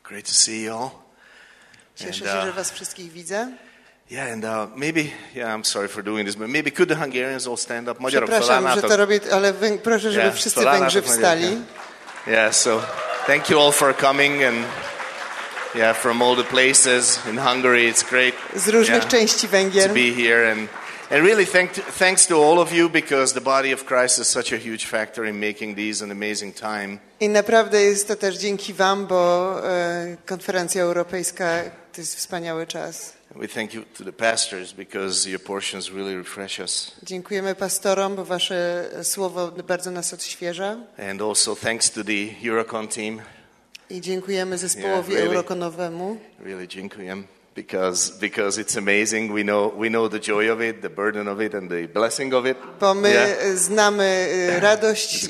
Great to see you all. Cieszę się, że was wszystkich widzę. Yeah, and maybe, I'm sorry for doing this, but maybe could the Hungarians all stand up? Przepraszam, że to robię, ale proszę, żeby wszyscy Węgrzy wstali. Yeah, so thank you all for coming and from all the places in Hungary. It's great. Z różnych części Węgier. To be here and really thanks to all of you because the body of Christ is such a huge factor in making these an amazing time. I naprawdę jest to też dzięki wam, bo konferencja europejska to jest wspaniały czas. We thank you to the pastors because your portions really refresh us. Dziękujemy pastorom, bo wasze słowo bardzo nas odświeża. And also thanks to the Eurocon team. I dziękujemy zespołowi Euroconowemu. Really dziękujemy. Because it's amazing. We know the joy of it, the burden of it, and the blessing of it. Bo my znamy radość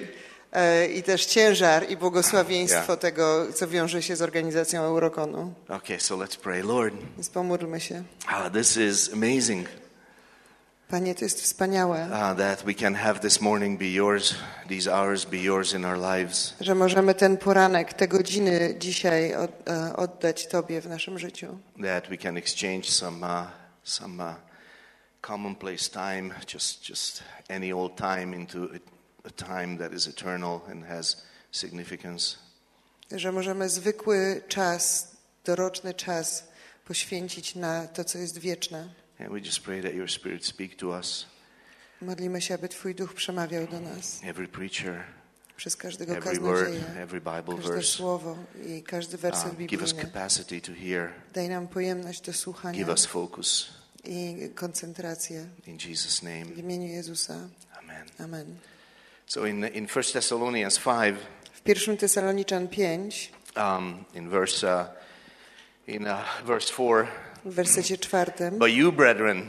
i też ciężar i błogosławieństwo tego, co wiąże się z organizacją Euroconu. Okay, so let's pray, Lord. Więc pomódlmy się. This is amazing. Panie, to jest wspaniałe. That we can have this morning be yours, these hours be yours in our lives. Że możemy ten poranek, te godziny dzisiaj oddać Tobie w naszym życiu. That we can exchange some commonplace time, just any old time into a time that is eternal and has significance. Że możemy zwykły czas, doroczny czas poświęcić na to, co jest wieczne. And we just pray that your Spirit speak to us. Modlimy się, aby Twój Duch przemawiał do nas. Every preacher, przez każdego every word, kaznodzieję, every Bible każde verse. słowo i każdy werset Give us biblijny. capacity to hear. Daj nam pojemność do słuchania Give us focus. i koncentrację. In Jesus' name. W imieniu Jezusa. Amen. Amen. So in 1 Thessalonians 5, w 1 Tesaloniczan 5, in verse 4, w wersecie 4, but you, brethren,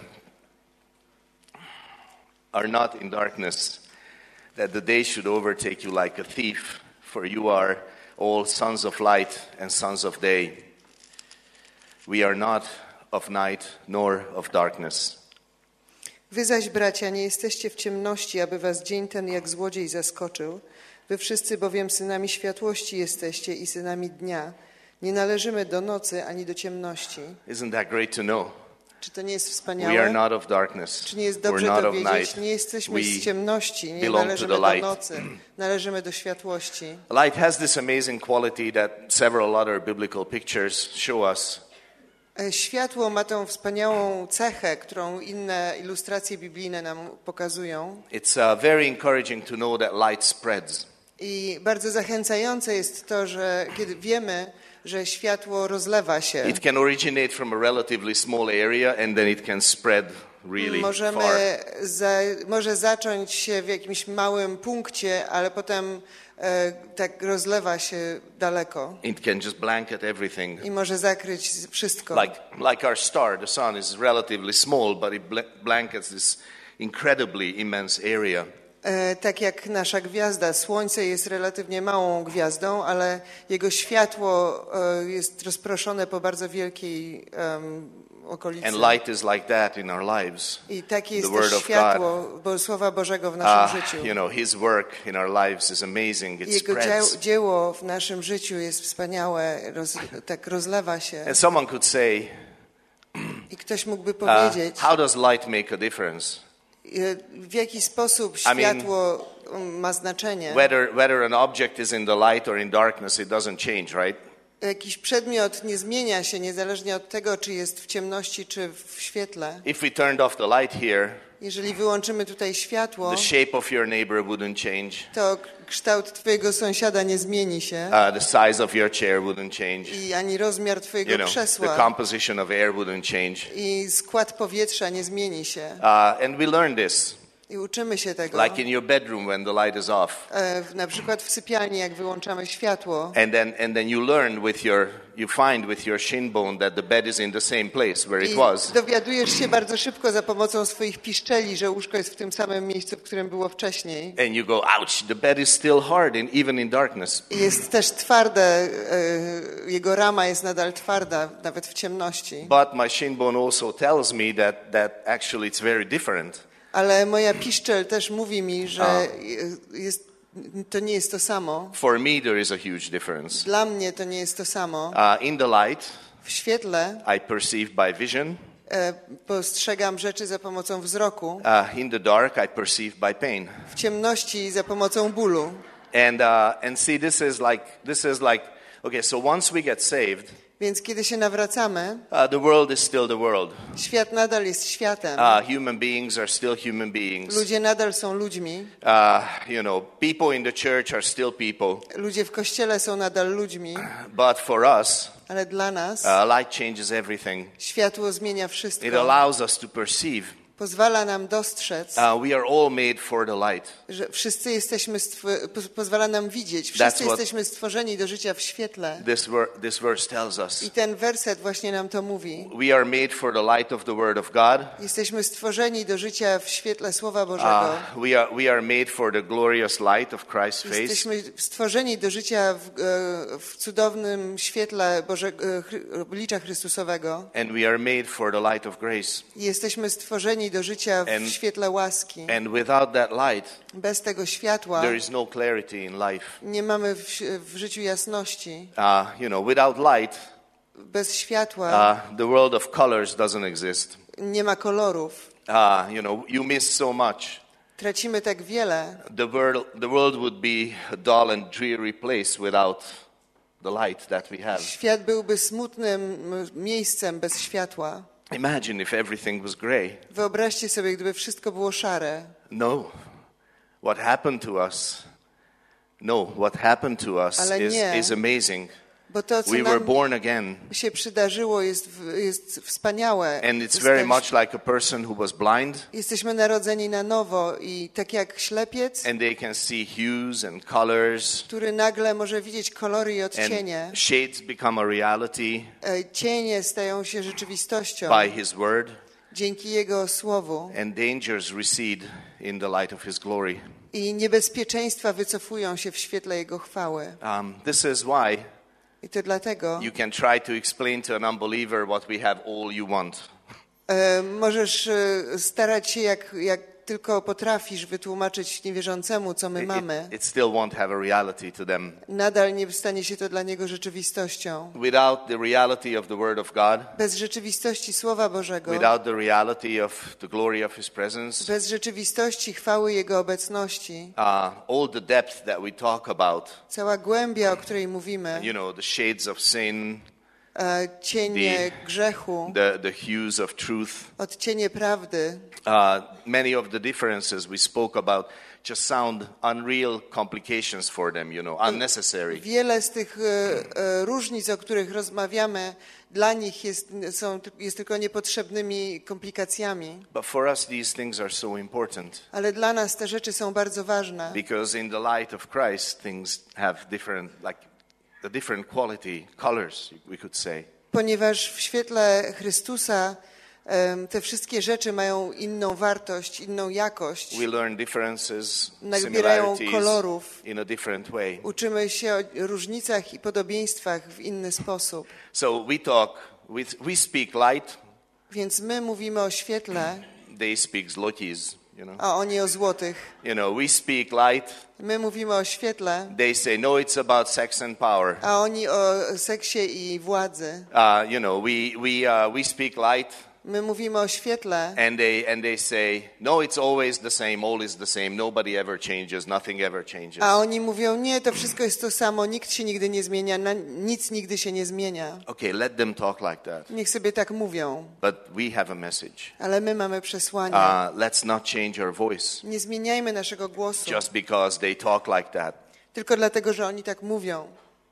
are not in darkness, that the day should overtake you like a thief, for you are all sons of light and sons of day. We are not of night nor of darkness. Wy zaś, bracia, nie jesteście w ciemności, aby was dzień ten jak złodziej zaskoczył. Wy wszyscy bowiem synami światłości jesteście i synami dnia. Nie należymy do nocy ani do ciemności. Isn't that great to know? Czy to nie jest wspaniałe? We are not of darkness. Czy nie jest dobrze to wiedzieć? Nie jesteśmy z ciemności, nie należymy do nocy, należymy do światłości. Light has this amazing quality that several other biblical pictures show us. Światło ma tą wspaniałą cechę, którą inne ilustracje biblijne nam pokazują. It's very encouraging to know that light spreads. I bardzo zachęcające jest to, że kiedy wiemy, że światło rozlewa się. It can originate from a relatively small area and then it can spread really far. Może zacząć się w jakimś małym punkcie, ale potem tak rozlewa się daleko. It can just blanket everything. I może zakryć wszystko. Like our star, the sun is relatively small, but it blankets this incredibly immense area. Tak jak nasza gwiazda, Słońce jest relatywnie małą gwiazdą, ale jego światło jest rozproszone po bardzo wielkiej okolicy. And light is like that in our lives. I takie jest też światło Słowa Bożego w naszym życiu. You know, His work in our lives is amazing. It Jego spreads. dzieło w naszym życiu jest wspaniałe, tak rozlewa się. And someone could say, I ktoś mógłby powiedzieć, how does light make a difference? W jaki sposób światło ma znaczenie? Whether an object is in the light or in darkness, it doesn't change, right? Jakiś przedmiot nie zmienia się niezależnie od tego, czy jest w ciemności, czy w świetle. If we turned off the light here, jeżeli wyłączymy tutaj światło, the shape of your neighbor wouldn't change. To kształt twojego sąsiada nie zmieni się. The size of your chair wouldn't change. I ani rozmiar twojego krzesła. The composition of air wouldn't change. I skład powietrza nie zmieni się. And we learn this. I uczymy się tego. Like in your bedroom when the light is off. Na przykład w sypialni, jak wyłączamy światło. And then you learn you find with your shin bone that the bed is in the same place where it was. I dowiadujesz się bardzo szybko za pomocą swoich piszczeli, że łóżko jest w tym samym miejscu, w którym było wcześniej. And you go, ouch, the bed is still hard even in darkness. I jest też twarde, jego rama jest nadal twarda, nawet w ciemności. But my shin bone also tells me that actually it's very different. Ale moja piszczel też mówi mi, że jest to nie jest to samo. For me, there is a huge difference. Dla mnie to nie jest to samo. In the light, W świetle I perceive by vision. postrzegam rzeczy za pomocą wzroku. In the dark, I perceive by pain. W ciemności za pomocą bólu. And see, this is like, okay, so once we get saved, Więc kiedy się nawracamy, the world is still the world. świat nadal jest światem. Human beings are still human beings. Ludzie nadal są ludźmi. People in the church are still people. Ludzie w kościele są nadal ludźmi. But for us, Ale dla nas light changes everything. światło zmienia It wszystko. allows us to perceive. Pozwala nam dostrzec, We are all made for the light. że wszyscy jesteśmy, pozwala nam widzieć, That's wszyscy what- jesteśmy stworzeni do życia w świetle. This verse tells us. I ten werset właśnie nam to mówi. We are made for the light of the Word of God. Jesteśmy stworzeni do życia w świetle Słowa Bożego. We are made for the glorious light of Christ's face. Jesteśmy stworzeni do życia w cudownym świetle oblicza Chrystusowego. And we are made for the light of grace. I jesteśmy stworzeni do życia w świetle łaski. And without that light, Bez tego światła there is no clarity in life. nie mamy w życiu jasności. Without light, Bez światła the world of colors doesn't exist. nie ma kolorów. You miss so much. Tracimy tak wiele. The world would be a dull and dreary place without the light that we have. Świat byłby smutnym miejscem bez światła. Imagine if everything was gray. Wyobraźcie sobie, gdyby wszystko było szare. No. What happened to us? No, what happened to us Ale nie. is amazing. Bo to, co We were nam born again. się przydarzyło, jest wspaniałe. And it's very much like a person who was blind, Jesteśmy narodzeni na nowo i tak jak ślepiec, and they can see hues and colors, który nagle może widzieć kolory i odcienie. and shades become a reality Cienie stają się rzeczywistością by His Word, dzięki Jego Słowu. and dangers recede in the light of His glory. I niebezpieczeństwa wycofują się w świetle Jego chwały. This is why I to dlatego you can try to explain to an unbeliever what we have all you want. możesz starać się jak tylko potrafisz wytłumaczyć niewierzącemu, co my mamy. It still won't have a reality to them. Nadal nie stanie się to dla niego rzeczywistością. Without the reality of the Word of God, Bez rzeczywistości Słowa Bożego, without the reality of the glory of His presence, bez rzeczywistości chwały Jego obecności, all the depth that we talk about, cała głębia, o której mówimy, the shades of sin, cienie grzechu, the hues of truth, odcienie prawdy, many of the differences we spoke about just sound unreal complications for them, unnecessary. wiele z tych różnic, o których rozmawiamy, dla nich jest tylko niepotrzebnymi komplikacjami. But for us these things are so important Ale dla nas te rzeczy są bardzo ważne, because in the light of Christ things have a different quality, colors, we could say. ponieważ w świetle Chrystusa te wszystkie rzeczy mają inną wartość, inną jakość. We learn differences, Nabierają similarities kolorów. in a different way. Uczymy się o różnicach i podobieństwach w inny sposób. So we speak light, Więc my mówimy o świetle, they speak zlotis, a oni o złotych. We speak light, My mówimy o świetle, they say no, it's about sex and power. a oni o seksie i władzy. We speak light, My mówimy o świetle, and they say no, it's always the same, all is the same, nobody ever changes, nothing ever changes. a oni mówią, nie, to wszystko jest to samo, nikt się nigdy nie zmienia, nic nigdy się nie zmienia. Okay, let them talk like that. Niech sobie tak mówią, But we have a message. ale my mamy przesłanie. Let's not change our voice Nie zmieniajmy naszego głosu, just because they talk like that. tylko dlatego, że oni tak mówią.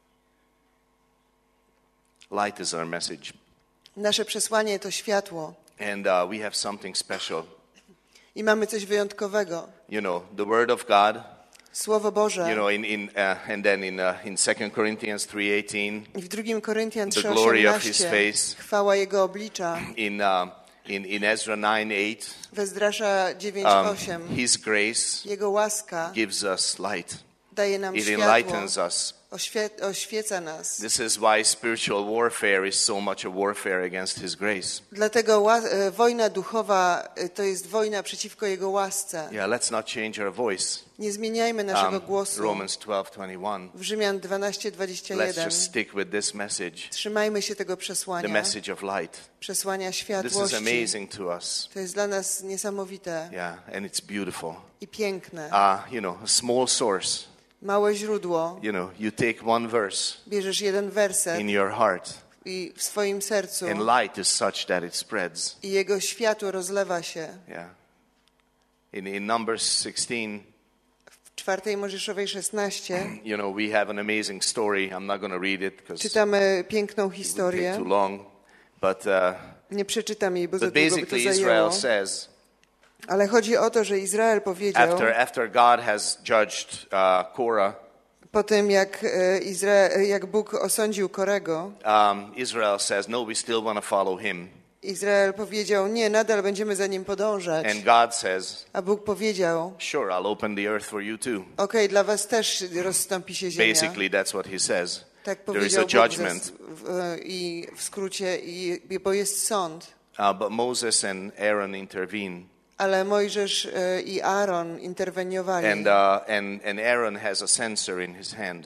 Light is our message. Nasze przesłanie to światło And we have something special. i mamy coś wyjątkowego. The Word of God, Słowo Boże. and then in 2 Corinthians 3:18, I w 2 Koryntian the glory of His 3:18 face. chwała Jego oblicza. In Ezra 9:8, W Ezdrasza 9:8 His grace Jego łaska gives us light. daje nam It światło. enlightens us. oświeca nas. This is why spiritual warfare is so much a warfare against His grace. Dlatego wojna duchowa to jest wojna przeciwko Jego łasce. Yeah, let's not change our voice. Nie zmieniajmy naszego głosu. Romans 12:21. W Rzymian Let's 12:21 just stick with this message, trzymajmy się tego the przesłania, message of light. przesłania This is światłości. amazing to us. To jest dla nas niesamowite Yeah, and it's beautiful. i piękne. A small source. Małe źródło. You take one verse Bierzesz jeden werset in your heart, i w swoim sercu and light is such that it spreads. i jego światło rozlewa się. Yeah. In Numbers 16, W 4 Mojżeszowej 16 we have an amazing story. I'm not going to read it because it czytamy piękną would take historię. too long. But Nie przeczytam jej, bo za but długo by to basically, zajęło. Israel says, Ale chodzi o to, że Izrael powiedział, after God has judged Korah, po tym jak Bóg osądził Korego, Israel says, no, we still want to follow him. Izrael powiedział, nie, nadal będziemy za nim podążać. And God says, A Bóg powiedział, sure, I'll open the earth for you too. okej, dla was też rozstąpi się ziemia. Basically, that's what he says. Tak There is powiedział a Bóg judgment. i w skrócie, bo jest sąd. But Moses and Aaron intervene. Ale Mojżesz i Aaron interweniowali. And Aaron has a censer in his hand.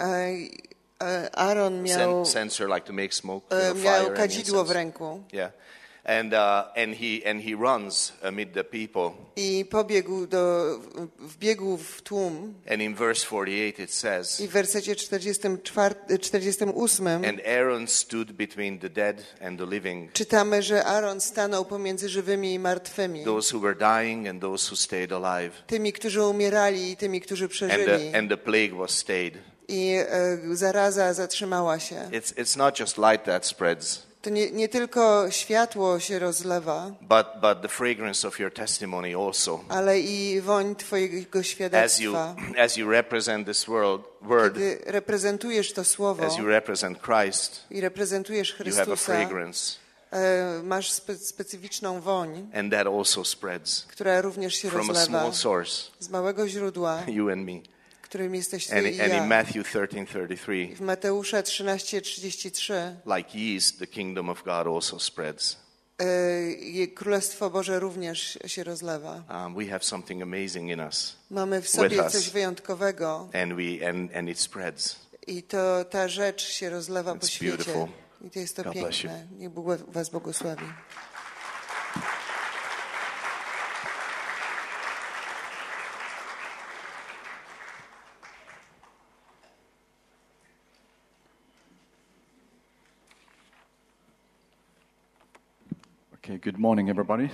Aaron miał Censer like to make smoke, miał fire and kadzidło w incense. ręku. Yeah. And he runs amid the people. I wbiegł w tłum. And in verse 48 it says, I w wersecie 48 and Aaron stood between the dead and the living, czytamy, że Aaron stanął pomiędzy żywymi i martwymi. those who were dying and those who stayed alive. Tymi, którzy umierali i tymi, którzy przeżyli. And the plague was stayed. I zaraza zatrzymała się. It's not just light that spreads, To nie tylko światło się rozlewa, but the fragrance of your testimony also. ale i woń twojego świadectwa. As you represent this word, Kiedy reprezentujesz to słowo as you represent Christ, i reprezentujesz you have a Chrystusa, fragrance, masz specyficzną woń, and that also spreads która również się from a rozlewa small source, z małego źródła, you and me. którym jesteś ty And i in ja. Matthew 13:33, W Mateusza 13:33 like yeast, the kingdom of God also spreads. Królestwo Boże również się rozlewa. We have something amazing in us, Mamy w sobie us. coś wyjątkowego and it spreads. i ta rzecz się rozlewa po It's świecie. beautiful. I to jest to God bless you. piękne. Niech Bóg was błogosławi. Okay, good morning, everybody.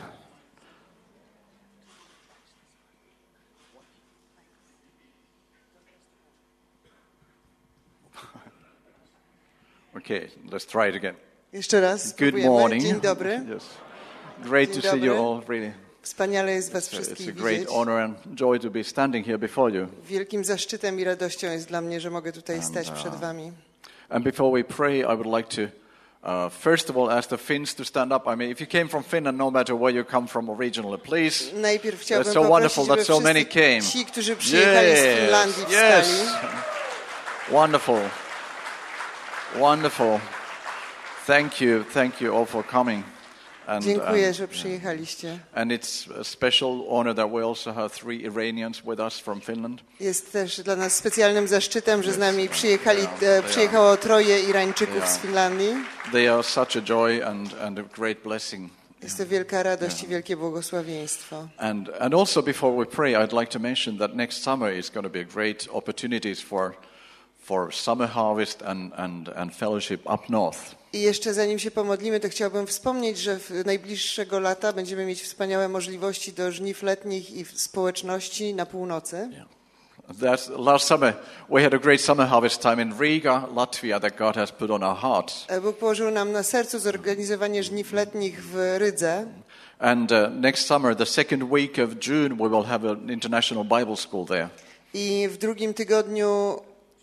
Okay, let's try it again. Jeszcze raz Good spróbujemy. morning. Dzień dobry. Yes. Great Dzień to see you dobry. all, really. Wspaniale jest was It's wszystkich a great widzieć. honor and joy to be standing here before you. Wielkim zaszczytem i radością jest dla mnie, że mogę tutaj stać przed wami. And before we pray, I would like to first of all ask the Finns to stand up. I mean, if you came from Finland, no matter where you come from originally, please. Najpierw chciałbym That's so poprosić, wonderful żeby that so many wszyscy came. ci, którzy przyjechali z Finlandii, Yes. wstali. Wonderful. Wonderful. Thank you all for coming. And, Dziękuję, że przyjechaliście. and it's a special honor that we also have 3 Iranians with us from Finland. Jest też dla nas specjalnym zaszczytem, że z nami przyjechało 3 Irańczyków z Finlandii. They are such a joy and a great blessing. Jest to wielka radość i wielkie błogosławieństwo. And also before we pray, I'd like to mention that next summer is going to be great opportunities for summer harvest and fellowship up north. I jeszcze zanim się pomodlimy, to chciałbym wspomnieć, że w najbliższego lata będziemy mieć wspaniałe możliwości do żniw letnich i społeczności na północy. Last summer we had a great summer harvest time in Riga, Latvia, that God has put on our hearts. Bóg położył nam na sercu zorganizowanie żniw letnich w Rydze. And next summer, the second week of June, we will have an international Bible school there. I w drugim tygodniu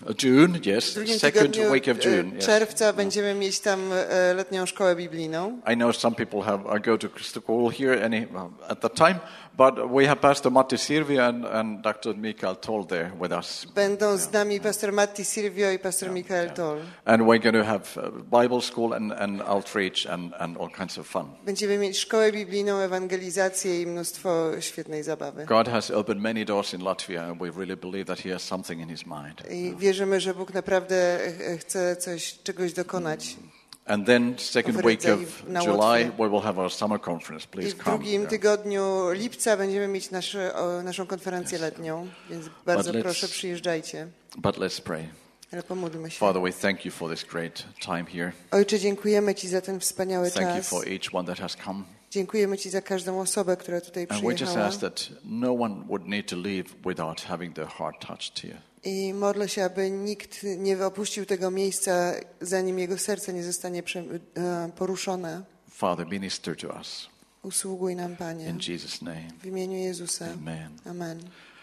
June, yes, W drugim second tygodniu week of June. Yes. czerwca będziemy mieć tam letnią szkołę biblijną. I know some people go to school here at that time, but we have Pastor Matti Sirvi and Dr. Mikael Toll there with us. Będą z nami pastor Matti Sirvio i pastor Mikael Toll. And we're going to have Bible school and outreach and all kinds of fun. Będziemy mieć szkołę biblijną, ewangelizację i mnóstwo świetnej zabawy. God has opened many doors in Latvia, and we really believe that He has something in His mind. I wierzymy, że Bóg naprawdę chce czegoś dokonać. And then second week of July, we will have our summer conference. I Please w come. drugim tygodniu lipca będziemy mieć naszą konferencję letnią, więc bardzo proszę, przyjeżdżajcie. But let's pray. Ale pomódlmy się. Father, we thank You for this great time here. Ojcze, dziękujemy Ci za ten wspaniały Thank You czas. for each one that has come. Dziękujemy Ci za każdą osobę, która tutaj And we just przyjechała. ask that no one would need to leave without having their heart touched here. I modlę się, aby nikt nie opuścił tego miejsca, zanim jego serce nie zostanie poruszone. Father, minister to us. Usługuj nam, Panie. In Jesus' name. W imieniu Jezusa. Amen. Amen.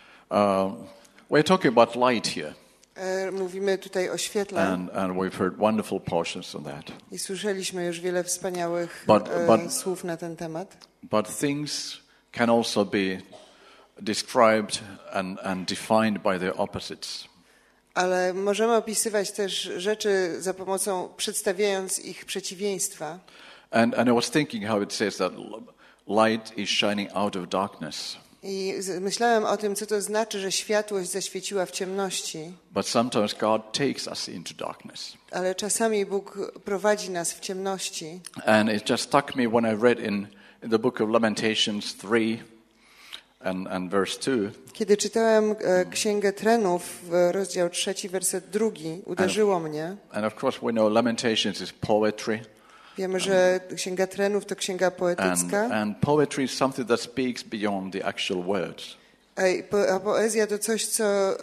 We're talking about light here. Mówimy tutaj o świetle And we've heard wonderful portions on that. i słyszeliśmy już wiele wspaniałych słów na ten temat. But things can also be described and defined by their opposites. Ale możemy opisywać też rzeczy za pomocą, przedstawiając ich przeciwieństwa. And I was thinking how it says that light is shining out of darkness. I myślałem o tym, co to znaczy, że światłość zaświeciła w ciemności. But sometimes God takes us into darkness. Ale czasami Bóg prowadzi nas w ciemności. And it just struck me when I read in the book of Lamentations 3 and verse 2. Kiedy czytałem Księgę Trenów, rozdział 3, werset 2, uderzyło mnie. And of course we know Lamentations is poetry. Wiemy, że Księga Trenów to księga poetycka. And poetry is something that speaks beyond the actual words. A poezja to coś, co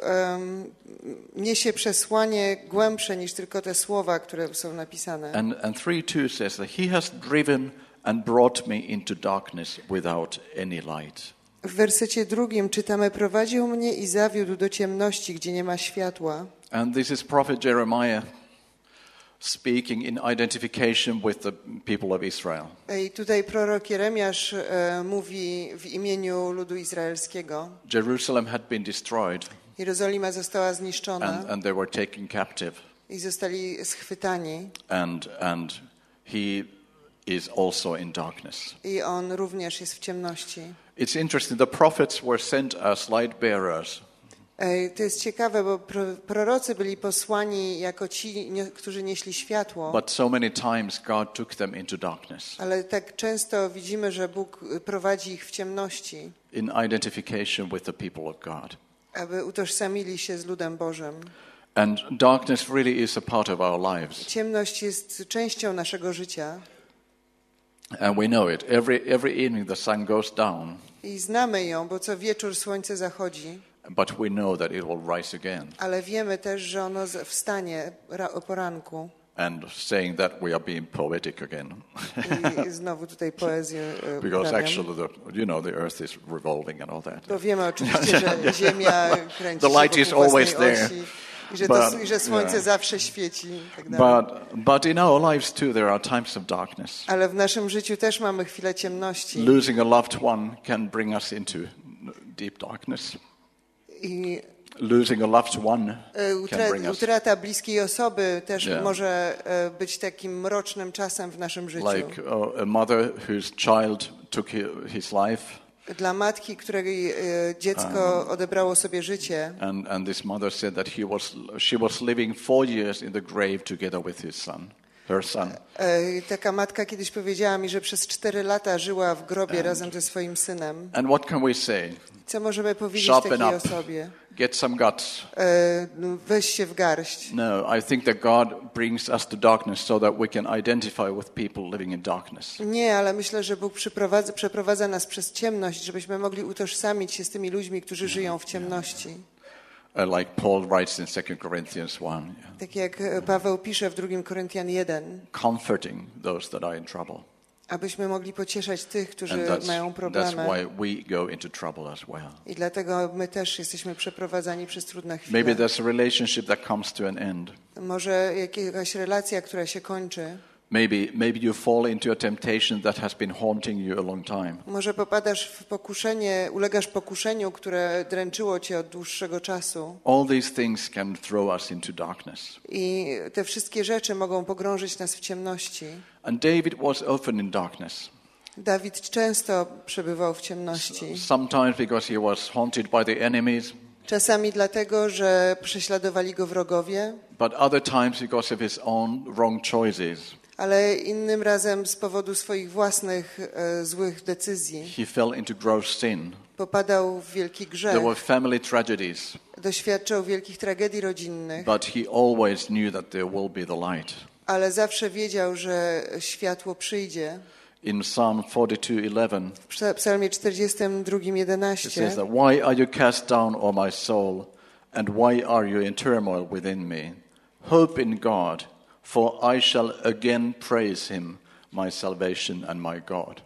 niesie przesłanie głębsze niż tylko te słowa, które są napisane. And 3:2 says that He has driven and brought me into darkness without any light. W wersecie 2 czytamy: prowadził mnie i zawiódł do ciemności, gdzie nie ma światła. And this is prophet Jeremiah speaking in identification with the people of Israel. I tutaj prorok Jeremiasz mówi w imieniu ludu izraelskiego. Jerusalem had been destroyed Jerozolima została zniszczona and they were taken captive. i zostali schwytani. And he is also in darkness. I on również jest w ciemności. It's interesting, the prophets were sent as light bearers. To jest ciekawe, bo prorocy byli posłani jako ci, którzy nieśli światło. But so many times God took them into darkness. Ale tak często widzimy, że Bóg prowadzi ich w ciemności, In identification with the people of God. aby utożsamili się z ludem Bożym. And darkness really is a part of our lives. Ciemność jest częścią naszego życia. And we know it. Every evening the sun goes down. I znamy ją, bo co wieczór słońce zachodzi. But we know that it will rise again. Ale wiemy też, że ono wstanie o poranku. And saying that we are being poetic again. I znowu tutaj poezję Because uprawiam. actually the earth is revolving and all that. Bo wiemy oczywiście, że Ziemia kręci The się light is wokół always własnej there. osi i But, że słońce zawsze świeci. I tak dalej. But in our lives too there are times of darkness. Ale w naszym życiu też mamy chwilę ciemności. Losing a loved one can bring us into deep darkness. I Losing a loved one can bring us utrata bliskiej osoby też Yeah. może być takim mrocznym czasem w naszym życiu. like a mother whose child took his life. Dla matki, której dziecko odebrało sobie życie. And this mother said that she was living 4 years in the grave together with her son. Taka matka kiedyś powiedziała mi, że przez 4 lata żyła w grobie razem ze swoim synem. And what can we say? Co możemy powiedzieć Sharpen takiej up. osobie? Get some guts. Weź się w garść. No, I think that God brings us to darkness so that we can identify with people living in darkness. Nie, ale myślę, że Bóg przeprowadza nas przez ciemność, żebyśmy mogli utożsamić się z tymi ludźmi, którzy żyją w ciemności. Like Paul writes in 2 Corinthians 1. Tak jak Paweł pisze w 2 Koryntian 1. Comforting those that are in trouble. abyśmy mogli pocieszać tych, którzy And mają that's problemy. why we go into trouble as well. I dlatego my też jesteśmy przeprowadzani przez trudne chwile. Maybe there's a relationship that comes to an end. Może jakaś relacja, która się kończy. Maybe you fall into a temptation that has been haunting you a long time. Może popadasz w pokuszenie, ulegasz pokuszeniu, które dręczyło cię od dłuższego czasu. All these things can throw us into darkness. I te wszystkie rzeczy mogą pogrążyć nas w ciemności. And David was often in darkness. Dawid często przebywał w ciemności. Sometimes because he was haunted by the enemies, Czasami dlatego, że prześladowali go wrogowie, but other times because of his own wrong choices. ale innym razem z powodu swoich własnych złych decyzji. He fell into gross sin. Popadał w wielki grzech, There were family tragedies, doświadczał wielkich tragedii rodzinnych, but he always knew that there will be the light. ale zawsze wiedział, że światło przyjdzie. In Psalm 42:11, W Psalmie it 42:11 says that, "Why are you cast down, O my soul, and why are you in turmoil within me? Hope in God, for I shall again praise him, my salvation and my God."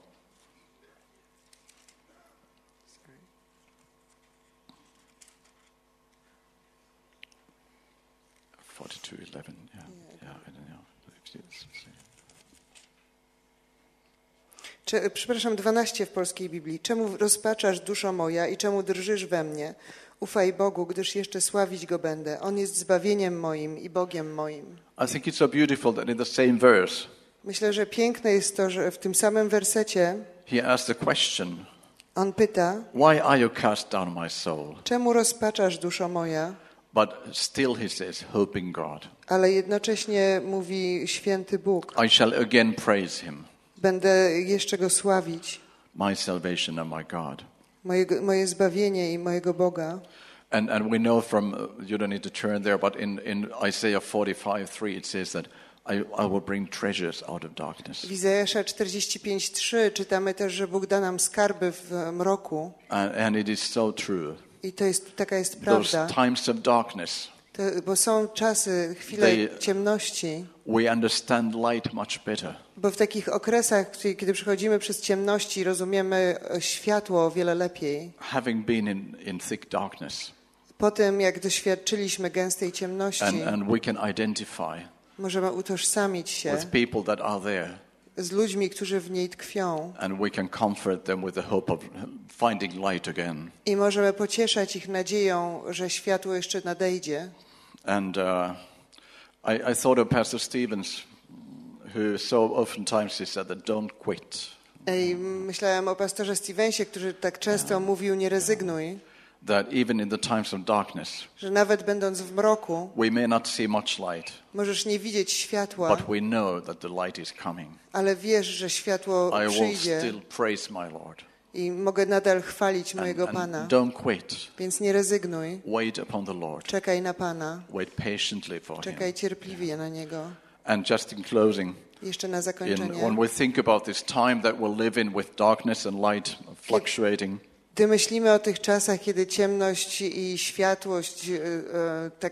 Przepraszam, 12 w polskiej Biblii. Czemu rozpaczasz, duszo moja, i czemu drżysz we mnie? Ufaj Bogu, gdyż jeszcze sławić Go będę. On jest zbawieniem moim i Bogiem moim. I think it's so beautiful that in the same verse, Myślę, że piękne jest to, że w tym samym wersecie he asked the question, on pyta, "Why are you cast down, my soul?" czemu rozpaczasz, duszo moja? But still he says, "Hope in God. Ale jednocześnie mówi święty Bóg. I shall again praise him, Będę jeszcze Go sławić. my salvation and my God." Moje zbawienie i mojego Boga. And we know from, you don't need to turn there, but in Isaiah 45:3 it says that I will bring treasures out of darkness. W Izajasza 45:3 czytamy też, że Bóg da nam skarby w mroku. And it is so true. I taka jest Those prawda. times of darkness, Bo są czasy, chwile ciemności. we understand light much better. Bo w takich okresach, kiedy przechodzimy przez ciemności, rozumiemy światło o wiele lepiej. Having been in thick darkness, Po tym, jak doświadczyliśmy gęstej ciemności, and we can identify możemy utożsamić się with people that are there, z ludźmi, którzy w niej tkwią. and we can comfort them with the hope of finding light again. I możemy pocieszać ich nadzieją, że światło jeszcze nadejdzie. And I thought of Pastor Stevens, who so oftentimes he said that don't quit. I myślałem o pastorze Stevensie, który tak często mówił, nie rezygnuj, That even in the times of darkness, że nawet będąc w mroku, we may not see much light, możesz nie widzieć światła, but we know that the light is coming. ale wiesz, że światło I will przyjdzie still praise my Lord. i mogę nadal chwalić mojego And Pana. don't quit. Więc nie rezygnuj, Wait upon the Lord. czekaj na Pana, Wait patiently for him. czekaj cierpliwie na Niego. And just in closing, Jeszcze na zakończenie. when we think about this time that we'll live in with darkness and light fluctuating, Gdy myślimy o tych czasach, kiedy ciemność i światłość tak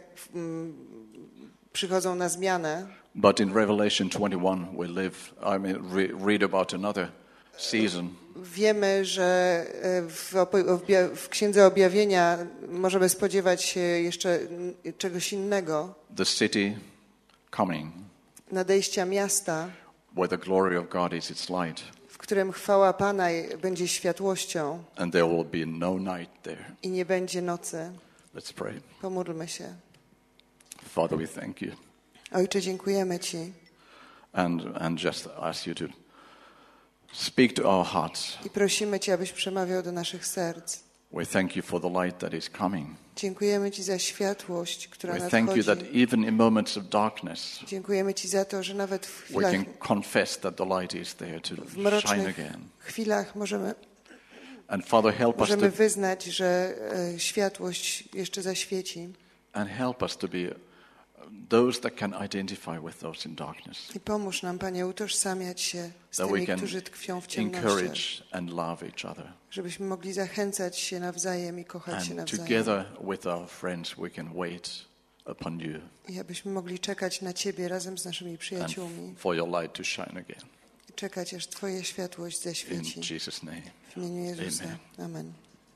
przychodzą na zmianę, but in Revelation 21 we live, read about another season. wiemy, że w Księdze Objawienia możemy spodziewać się jeszcze czegoś innego. The city coming, Nadejścia miasta, where the glory of God is its light, w którym chwała Pana będzie światłością and there will be no night there. i nie będzie nocy. Let's pray. Pomódlmy się. Father, we thank you, Ojcze, dziękujemy Ci and just ask you to speak to our hearts. i prosimy Cię, abyś przemawiał do naszych serc. We thank you for the light that is coming. Dziękujemy Ci za światłość, która We thank you that nadchodzi. even in moments of darkness, Dziękujemy Ci za to, że nawet w we chwilach, can confess that the light is there to w shine mrocznych again. chwilach możemy And Father, help us to wyznać, że światłość jeszcze zaświeci. be those that can identify with those in darkness, I pomóż nam, Panie, utożsamiać się z that we tymi, can którzy tkwią w ciemnościach, encourage and love each other. żebyśmy mogli zachęcać się nawzajem i kochać się And nawzajem. together with our friends, we can wait upon you I abyśmy mogli czekać na Ciebie razem z naszymi przyjaciółmi. and for your light to shine again. I czekać, aż Twoja światłość In zaświeci. Jesus' name. W imieniu Jezusa. Amen. Amen.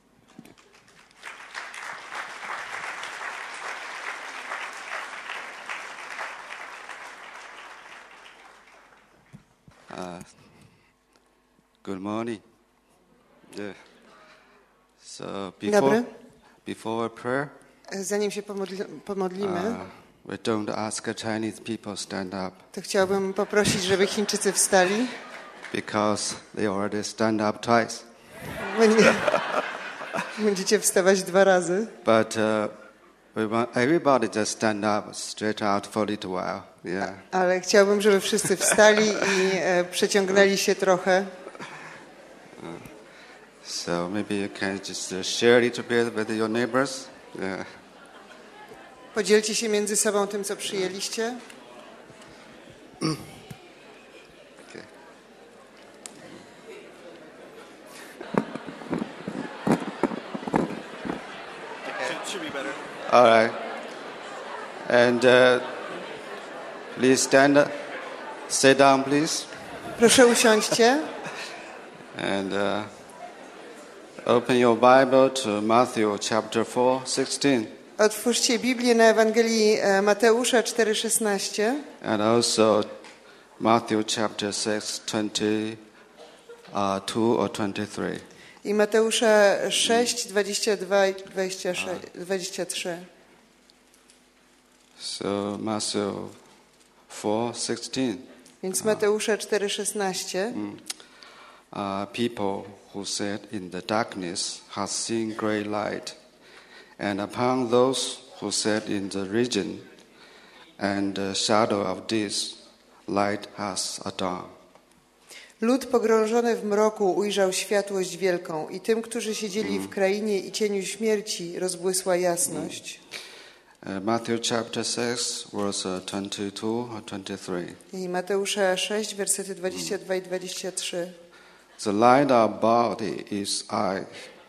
Good morning. Yeah. So Dobry. before prayer, Zanim się pomodlimy, we don't ask Chinese people stand up to chciałbym poprosić, żeby Chińczycy wstali. because they already stand up twice. Będziecie wstawać 2 razy. But we want everybody just stand up, stretch out for a little while. Yeah. Ale chciałbym, żeby wszyscy wstali i przeciągnęli się trochę. So maybe you can just share a little bit with your neighbors. Yeah. Podzielcie się między sobą tym, co przyjęliście. Okay. Should be better. All right. And please stand up. Sit down, please. Proszę usiądźcie. And open your Bible to Matthew chapter 4:16, Otwórzcie Biblię na Ewangelii Mateusza 4,16 and also Matthew chapter 6:22 or 23. i Mateusza 6, 22 i 23. So Matthew 4:16. Więc Mateusza 4,16. People who sat in the darkness have seen great light, and upon those who sat in the region and the shadow of death, light has dawned. Lud pogrążony w mroku ujrzał światłość wielką i tym, którzy siedzieli w krainie i cieniu śmierci, rozbłysła jasność. Matthew chapter 6, verse 22 or 23. I Mateusza 6, wersety 22 i 23. The light of body is eye.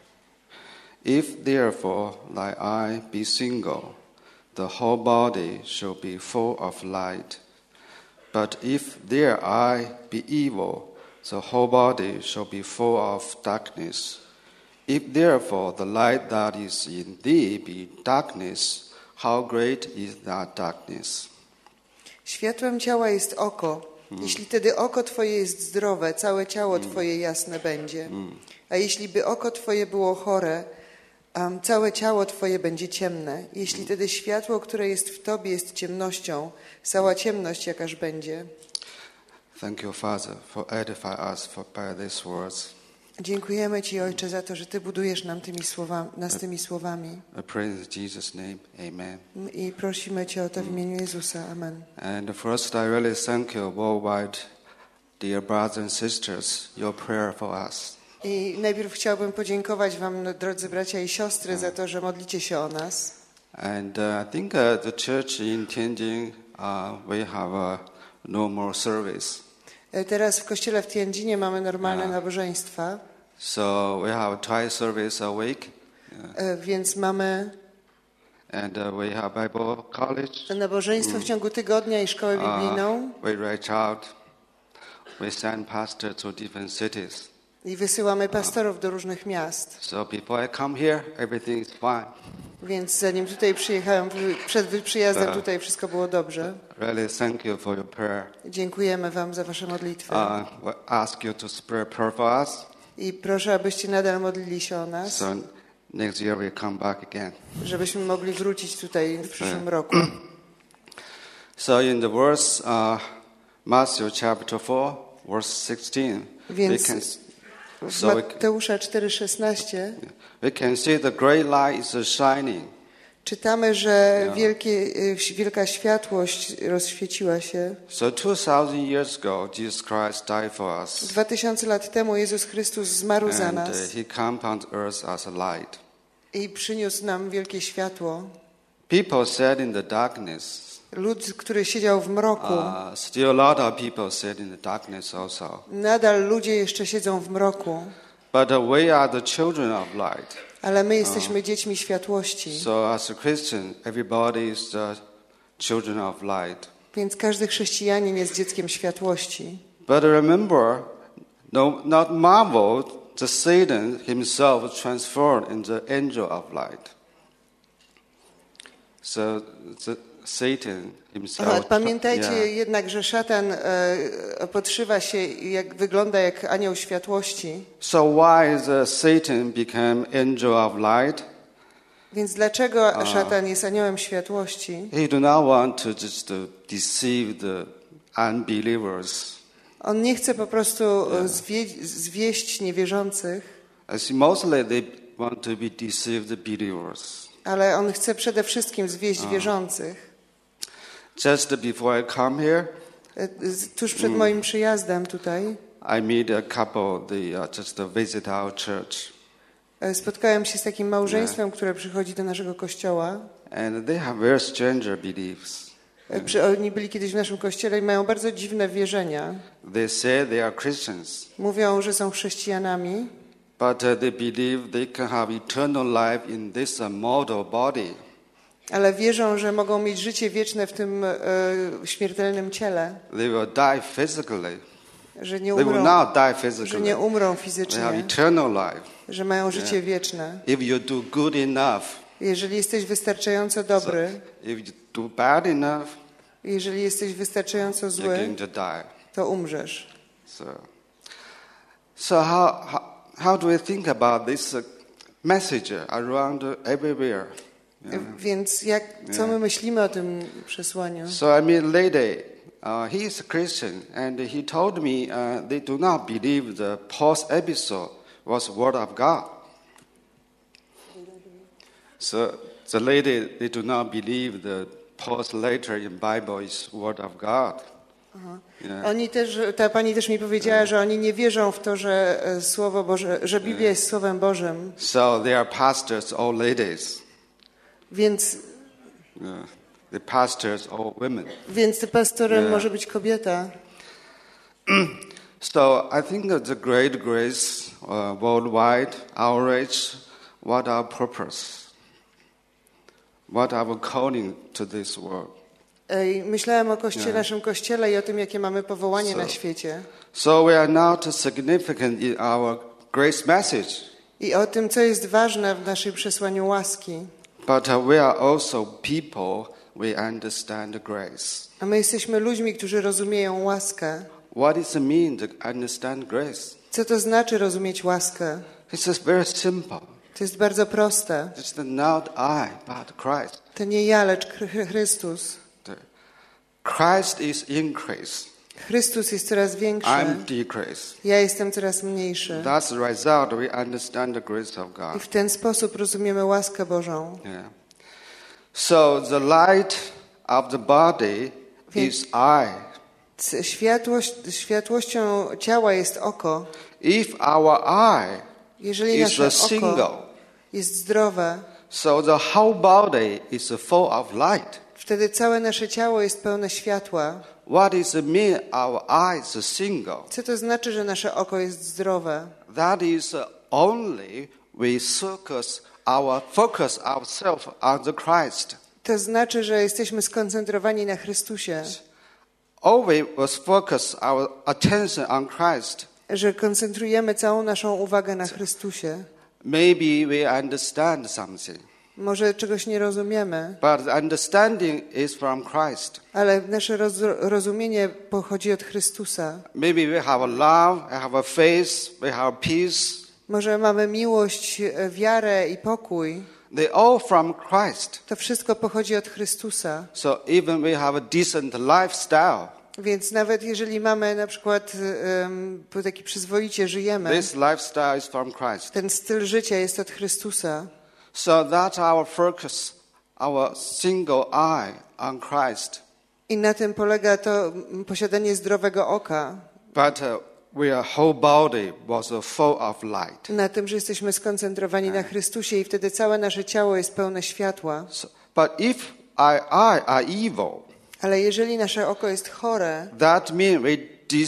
If therefore thy eye be single, the whole body shall be full of light. But if their eye be evil, the whole body shall be full of darkness. If therefore the light that is in thee be darkness, how great is that darkness? Światłem ciała jest oko. Jeśli tedy oko Twoje jest zdrowe, całe ciało Twoje jasne będzie. A jeśli by oko Twoje było chore, całe ciało Twoje będzie ciemne. Jeśli tedy światło, które jest w Tobie, jest ciemnością, cała ciemność jakaż będzie. Thank you, Father, for edifying us by these words. Dziękujemy Ci, Ojcze, za to, że Ty budujesz nas tymi słowami. I pray in Jesus' name, amen. I prosimy Cię o to w imieniu Jezusa. Amen. And first, I really thank you worldwide, dear brothers and sisters, your prayer for us. I najpierw chciałbym podziękować Wam, drodzy bracia i siostry, za to, że modlicie się o nas. And I think the church in Tianjin, we have a normal service. Teraz w kościele w Tianjinie mamy normalne nabożeństwa. So we have twice service a week. Więc mamy And we have Bible college. nabożeństwo w ciągu tygodnia i szkołę biblijną. We reach out. We send pastors to different cities. I wysyłamy pastorów do różnych miast. So before I come here, everything is fine. Więc zanim tutaj przyjechałem, przed przyjazdem tutaj wszystko było dobrze. Really thank you for your prayer. Dziękujemy Wam za Wasze modlitwy. We ask you to pray for us. I proszę, abyście nadal modlili się o nas, So next year we come back again. żebyśmy mogli wrócić tutaj w przyszłym roku. So in the verse Matthew chapter 4, verse 16, Więc w Mateusza 4,16 we can see the great light is shining. czytamy, że wielka światłość rozświeciła się. So 2000 years ago, Jesus Christ died for us. 2000 lat temu Jezus Chrystus zmarł za And nas he came upon earth as a light. i przyniósł nam wielkie światło. People sat in the darkness. Lud, który siedział w mroku, Still a lot of people sit in the darkness also. nadal ludzie jeszcze siedzą w mroku, But we are the children of light. ale my jesteśmy dziećmi światłości. So as a Christian, everybody is the children of light. Więc każdy chrześcijanin jest dzieckiem światłości. But remember, not marvel that Satan himself was transformed into the angel of light. So Satan himself. Pamiętajcie jednak, że szatan podszywa się, wygląda jak anioł światłości. So why Satan became angel of light? Więc dlaczego szatan jest aniołem światłości? He do not want to just deceive the unbelievers. On nie chce po prostu zwieść niewierzących. As mostly they want to be deceived the believers. Ale on chce przede wszystkim zwieść wierzących. Just before I come here, tuż przed moim przyjazdem tutaj, I meet a couple. They just visit our church. Spotkałem się z takim małżeństwem, które przychodzi do naszego kościoła. And they have very strange beliefs. Oni byli kiedyś w naszym kościele i mają bardzo dziwne wierzenia. They say they are Christians. Mówią, że są chrześcijanami. But they believe they can have eternal life in this mortal body. Ale wierzą, że mogą mieć życie wieczne w tym śmiertelnym ciele. They will die physically. Że nie They will umrą, not die physically. że nie umrą They have fizycznie. eternal life. Że mają życie wieczne. If you do good enough, jeżeli jesteś wystarczająco dobry, if you do bad enough, jeżeli jesteś wystarczająco you're zły, going to die. to umrzesz. So how do we think about this message around everywhere? Więc co my myślimy o tym przesłaniu? So I met a lady. He is a Christian, and he told me they do not believe the Paul's episode was word of God. So the lady, they do not believe the Paul's letter in Bible is word of God. Oni też, ta pani też mi powiedziała, że oni nie wierzą w to, że Słowo Boże, że Biblia jest Słowem Bożym. So they are pastors, all ladies. Więc the pastors, all women. Więc pastorem może być kobieta. So I think the great grace worldwide outreach, what our purpose, what our calling to this world. Myślałem o naszym kościele i o tym, jakie mamy powołanie na świecie. So we are not significant in our grace message. I o tym, co jest ważne w naszym przesłaniu łaski. But we are also people, we understand grace. A my jesteśmy ludźmi, którzy rozumieją łaskę. What does it mean to understand grace? Co to znaczy rozumieć łaskę? It's just very simple. To jest bardzo proste. It's not I, but Christ. To nie ja, lecz Chrystus. Christ is increased. Chrystus jest coraz większy. I'm decreased. Ja jestem coraz mniejszy. That's the result. We understand the grace of God. I w ten sposób rozumiemy łaskę Bożą. Yeah. So the light of the body is eye. Światłością ciała jest oko. If our eye jeżeli is nasze a single, oko jest zdrowe, so the whole body is full of light. Wtedy całe nasze ciało jest pełne światła. What does it mean our eye is a single? Co to znaczy, że nasze oko jest zdrowe? That is only we focus ourselves on the Christ. To znaczy, że jesteśmy skoncentrowani na Chrystusie. Always was focus our attention on Christ. Że koncentrujemy całą naszą uwagę na Chrystusie. Maybe we understand something. Może czegoś nie rozumiemy. But the understanding is from Christ. Ale nasze rozumienie pochodzi od Chrystusa. Maybe we have a love, we have a faith, we have peace. Może mamy miłość, wiarę i pokój. They all from Christ. To wszystko pochodzi od Chrystusa. So even we have a decent lifestyle. Więc nawet jeżeli mamy na przykład taki przyzwoicie żyjemy, This lifestyle is from Christ. ten styl życia jest od Chrystusa. So that's our focus, our single eye on Christ. I na tym polega to posiadanie zdrowego oka. But our whole body was full of light. Na tym, że jesteśmy skoncentrowani na Chrystusie i wtedy całe nasze ciało jest pełne światła. But if our eye are evil, ale jeżeli nasze oko jest chore, that means we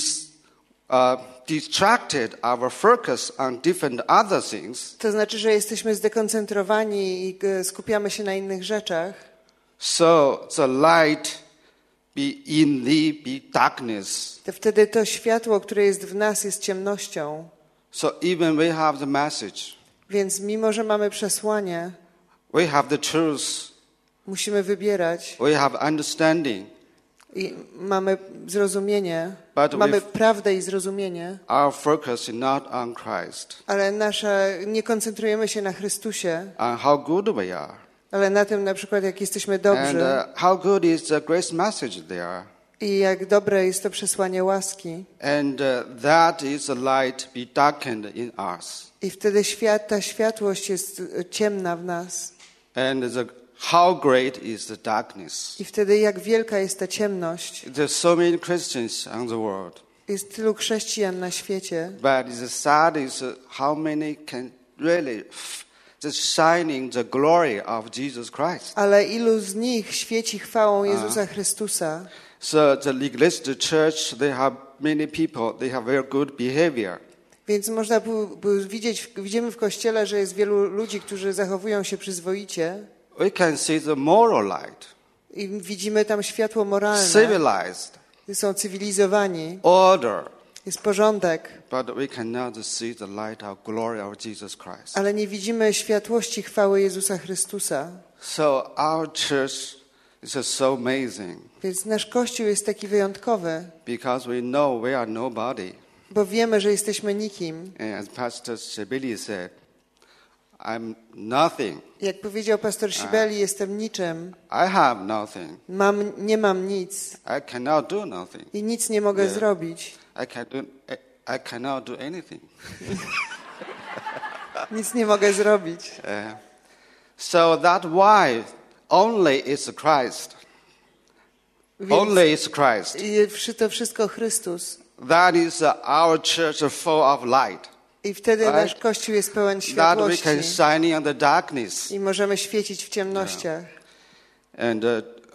distracted our focus on different other things. To znaczy, że jesteśmy zdekoncentrowani i skupiamy się na innych rzeczach. So the light be in thee be darkness. to wtedy to światło, które jest w nas, jest ciemnością. So even we have the message, Więc mimo, że mamy przesłanie, we have the truth, musimy wybierać we have understanding. i mamy zrozumienie, But mamy with- prawdę i zrozumienie, Our focus is not on Christ ale nie koncentrujemy się na Chrystusie, and how good we are. ale na tym na przykład, jak jesteśmy And dobrzy how good is the grace message there. i jak dobre jest to przesłanie łaski. And that is the light be darkened in us. I wtedy ta światłość jest ciemna w nas. And how great is the darkness. I wtedy jak wielka jest ta ciemność. There's so many Christians in the world. Jest tylu chrześcijan na świecie. But the sad is how many can really just shining the glory of Jesus Christ. Ale ilu z nich świeci chwałą Jezusa Chrystusa? So the legalistic church, they have many people, they have very good behavior. Więc można widzimy w Kościele, że jest wielu ludzi, którzy zachowują się przyzwoicie We can see the moral light, i widzimy tam światło moralne. civilized, Są cywilizowani, order. jest porządek, But we cannot see the light of glory of Jesus Christ. ale nie widzimy światłości chwały Jezusa Chrystusa. So our church is just so amazing Więc nasz Kościół jest taki wyjątkowy, because we know we are nobody. bo wiemy, że jesteśmy nikim. And as Pastor Shibeli said, I'm nothing. Jak powiedział pastor Sibeli, jestem niczym. I have nothing. Nie mam nic I cannot do nothing. i nic nie mogę zrobić. I cannot do anything. Nic nie mogę zrobić. So that why only is Christ. Więc Only is Christ. to wszystko Chrystus. That is our church full of light. I wtedy Right? nasz Kościół jest pełen That we światłości. can shine in the darkness. I możemy świecić w ciemnościach. And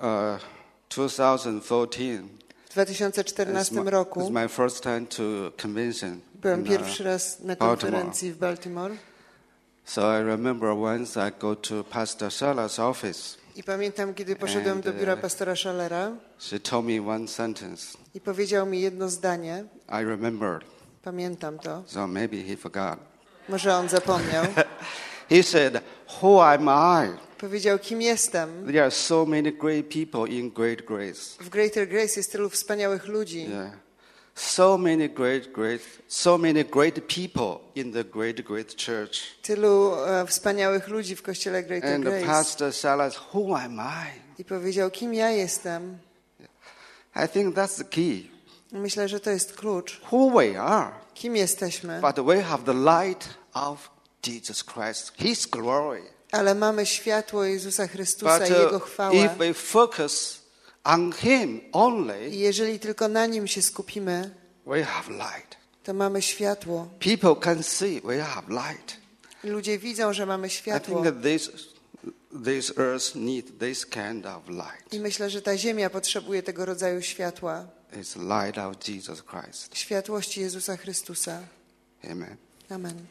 2014 W 2014 is roku my first time to convention. byłem in, pierwszy raz na Baltimore. konferencji w Baltimore. So I remember once I go to Pastor Shala's office. I pamiętam, kiedy poszedłem do biura pastora Schallera She told me one sentence. i powiedział mi jedno zdanie. I remembered. Pamiętam to. So maybe he forgot. Może on zapomniał. He said, "Who am I? Powiedział, kim jestem. There are so many great people in Great Grace. W Greater Grace jest tylu wspaniałych ludzi. Yeah. So many great people in the great church. Tylu wspaniałych ludzi w kościele Greater And the Grace. pastor said, "Who am I?" I powiedział, kim ja jestem. I think that's the key. Myślę, że to jest klucz. Who we are, Kim jesteśmy? but we have the light of Jesus Christ, His glory. Ale mamy światło Jezusa Chrystusa But i Jego chwałę. if we focus on Him only, I jeżeli tylko na Nim się skupimy, we have light. to mamy światło. People can see we have light. Ludzie widzą, że mamy I światło. think that this earth needs this kind of light. I myślę, że ta ziemia potrzebuje tego rodzaju światła. It's light of Jesus Christ. Światłości Jezusa Chrystusa. Amen. Amen.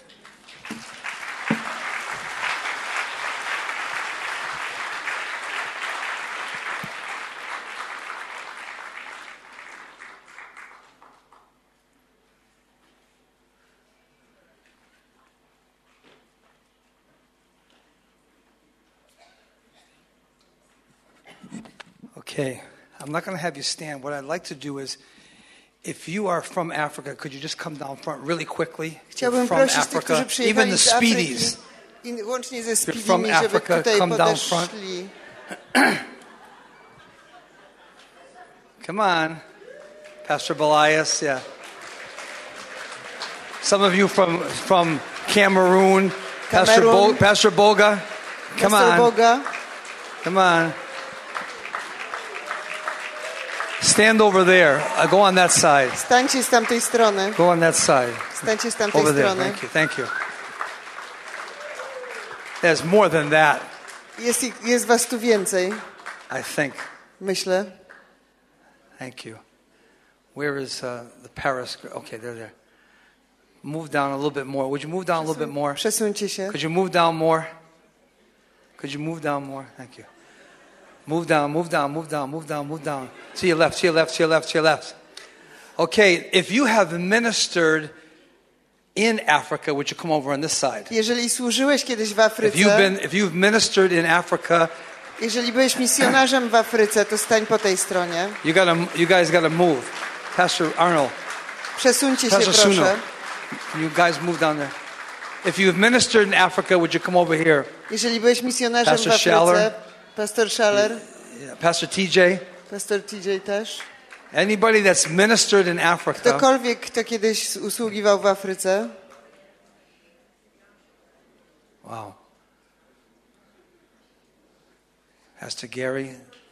Okay, I'm not going to have you stand. What I'd like to do is, if you are from Africa, could you just come down front really quickly? You're Chciałbym from prosić tych, którzy Africa, even przyjechali the z Afryki, Speedies. i łącznie ze from Speedimi, żeby Africa, tutaj come down front. podeszli. Come on, Pastor Belias, yeah. Some of you from Cameroon, Cameroon. Pastor Boga, come Pastor on, Boga. come on. Stand over there. Go on that side. Stańcie z tamtej strony. Go on that side. Stańcie z tamtej Over there. strony. Thank you. Thank you. There's more than that, Jest was tu więcej, I think. myślę. Thank you. Where is the Paris? Okay, they're there. Move down a little bit more. Would you move down a little bit more? Przesuńcie się. Could you move down more? Could you move down more? Thank you. Move down, move down, move down, move down, move down. To your left, to your left, to your left, to your left. Okay, if you have ministered in Africa, would you come over on this side? Jeżeli służyłeś kiedyś w If Afryce, you've ministered in Africa, jeżeli byłeś misjonarzem w Afryce, to stań po tej stronie. you guys gotta move. Pastor Arnold, Przesuńcie się, Pastor Suno, proszę. you guys move down there. If you've ministered in Africa, would you come over here? Jeżeli byłeś misjonarzem Pastor w Afryce, Schaller. Pastor Schaller, Yeah, Pastor TJ, Pastor TJ też. anybody that's ministered in Africa, Ktokolwiek, kto kiedyś usługiwał w Afryce. wow. Pastor Gary,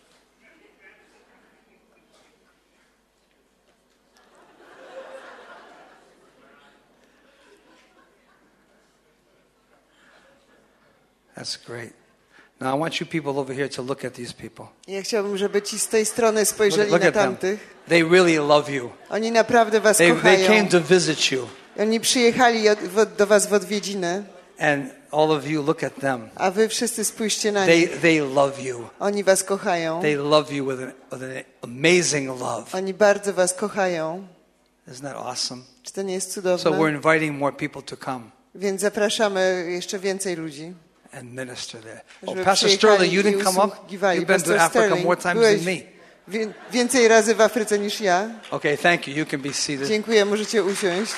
that's great. Now I want you people over here to look at these people. Ja chciałbym, żeby ci z tej strony spojrzeli Look na at them. tamtych. They really love you. Oni naprawdę was They kochają. came to visit you. Oni przyjechali do was w odwiedziny, And all of you look at them. a wy wszyscy spójrzcie na nich. They love you. Oni was kochają. They love you with an amazing love. Oni bardzo was kochają. Isn't that awesome? Czy to nie jest So we're cudowne? inviting more people to come Więc zapraszamy jeszcze więcej ludzi. and minister there. Żeby Pastor przyjechali Sterling, you i didn't come up? usługiwali. You've been Pastor to Africa Sterling, more times byłeś than me. więcej razy w Afryce niż ja. Okay, thank you. You can be seated. Dziękuję, możecie usiąść.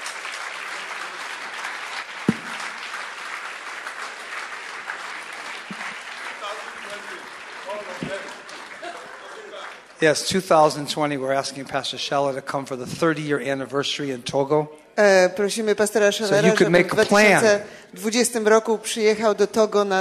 Yes, 2020, we're asking Pastor Shala to come for the 30-year anniversary in Togo. Prosimy pastora Schallera, you could żeby w make a plan. 2020 roku przyjechał do Togo na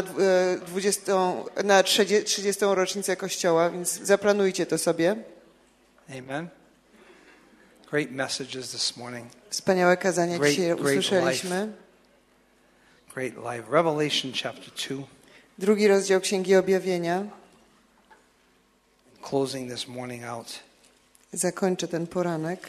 30. rocznicę Kościoła, więc zaplanujcie to sobie. Amen. Great messages this morning. Wspaniałe kazania Great, dzisiaj great usłyszeliśmy. Great life. Revelation chapter 2. 2 rozdział Księgi Objawienia. Closing this morning out. Zakończę ten poranek.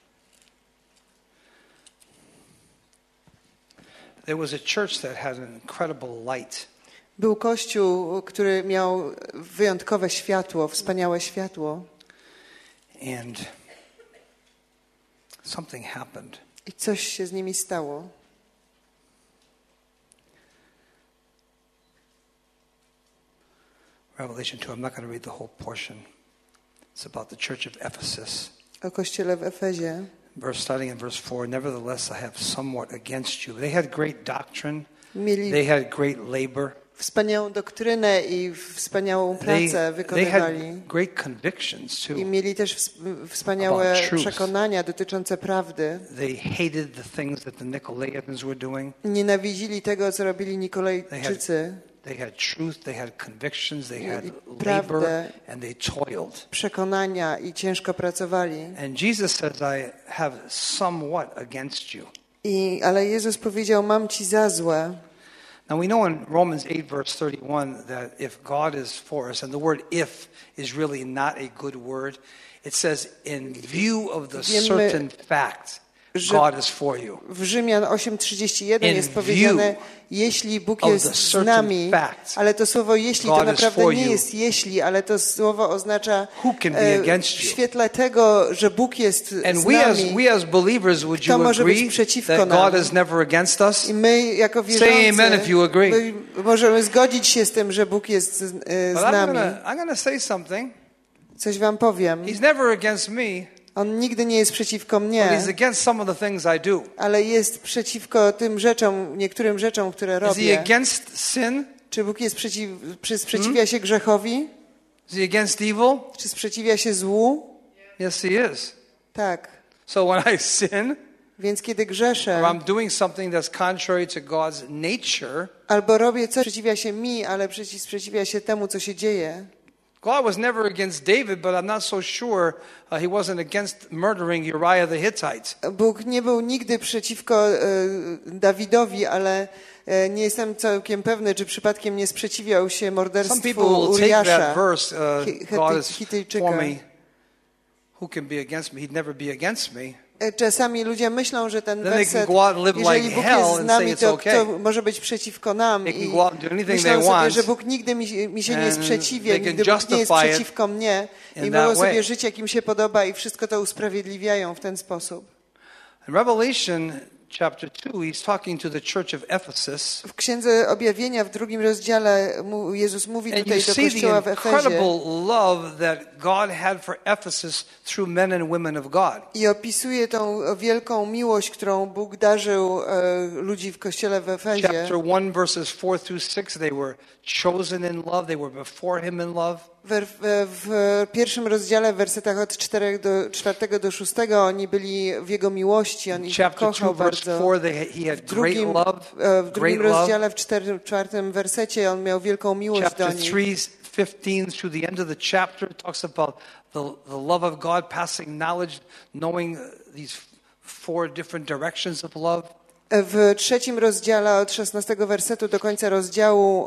There was a church that had an incredible light. Był kościół, który miał wyjątkowe światło, wspaniałe światło. And something happened. I coś się z nimi stało. Revelation 2, I'm not going to read the whole portion. It's about the church of Ephesus. O kościele w Efezie. Starting in verse 4, nevertheless I have somewhat against you. They had great doctrine. Mieli They had great labor. wspaniałą doktrynę i wspaniałą pracę They wykonywali. had great convictions I too. mieli też wspaniałe About truth. przekonania dotyczące prawdy. They hated the things that the Nicolaitans were doing. Nienawidzili tego, co robili Nikolajczycy. They had truth, they had convictions, they had Mieli labor, prawdę. and they toiled. Przekonania i ciężko pracowali. And Jesus says, I have somewhat against you. Ale Jezus powiedział, mam ci za złe. Now we know in Romans 8 verse 31 that if God is for us, and the word if is really not a good word, it says in view of the certain fact, God is for you. W Rzymian 8:31 In jest powiedziane, jeśli Bóg jest the z certain nami, fact, ale to słowo jeśli God to is naprawdę for nie you. jest jeśli, ale to słowo oznacza Who can be against w you? świetle tego, że Bóg jest And z we nami. as believers, would Kto you może być agree przeciwko that nam? God is never against us? I my jako Say amen wierzący if you agree. my możemy zgodzić się z tym, że Bóg jest z But nami. I'm gonna say something. Coś wam powiem. He's never against me, On nigdy nie jest przeciwko but mnie, he's against some of the things I do. ale jest przeciwko tym rzeczom, niektórym rzeczom, które Is he robię. against sin? Czy Bóg jest sprzeciwia się grzechowi? Is he against evil? Czy sprzeciwia się złu? Yes, he is. Tak. So when I sin, Więc kiedy grzeszę, or I'm doing something that's contrary to God's nature, albo robię coś, sprzeciwia się mi, ale sprzeciwia się temu, co się dzieje. God was never against David, but I'm not so sure he wasn't against murdering Uriah the Hittite. Bóg nie był nigdy przeciwko Dawidowi, ale nie jestem całkiem pewny, czy przypadkiem nie sprzeciwiał się Some morderstwu people will take Uriasza, that verse, God is Hityjczyka. for me. Who can be against me? He'd never be against me. Czasami ludzie myślą, że ten Then they can werset, go out and live jeżeli like Bóg hell jest z and nami, say it's to okay. kto może być przeciwko nam? They can I go out and do anything myślą they sobie, want, że Bóg nigdy mi się nie and sprzeciwia, they can nigdy Bóg nie jest justify it przeciwko mnie i in mogą that way. sobie żyć, jak im się podoba i wszystko to usprawiedliwiają w ten sposób. In Revelation chapter 2, he's talking to the church of Ephesus. W Księdze Objawienia w 2 rozdziale Jezus mówi And you tutaj do see the Kościoła w Efezie incredible love that God had for Ephesus through men and women of God. i opisuje tą wielką miłość, którą Bóg darzył ludzi w Kościele w Efezie. Chapter 1, verses 4 through 6, they were chosen in love. They were before him in love. W pierwszym rozdziale, w wersetach od 4 do 6, oni byli w Jego miłości, on ich Chapter 2, kochał verse bardzo. 4, he had W great drugim, love. w drugim Great love. rozdziale, w czwartym wersecie, on miał wielką miłość do Chapter nich. 3:15 through the end of the chapter talks about the love of God, passing knowledge, knowing these 4 different directions of love. W trzecim rozdziale, od 16 wersetu do końca rozdziału,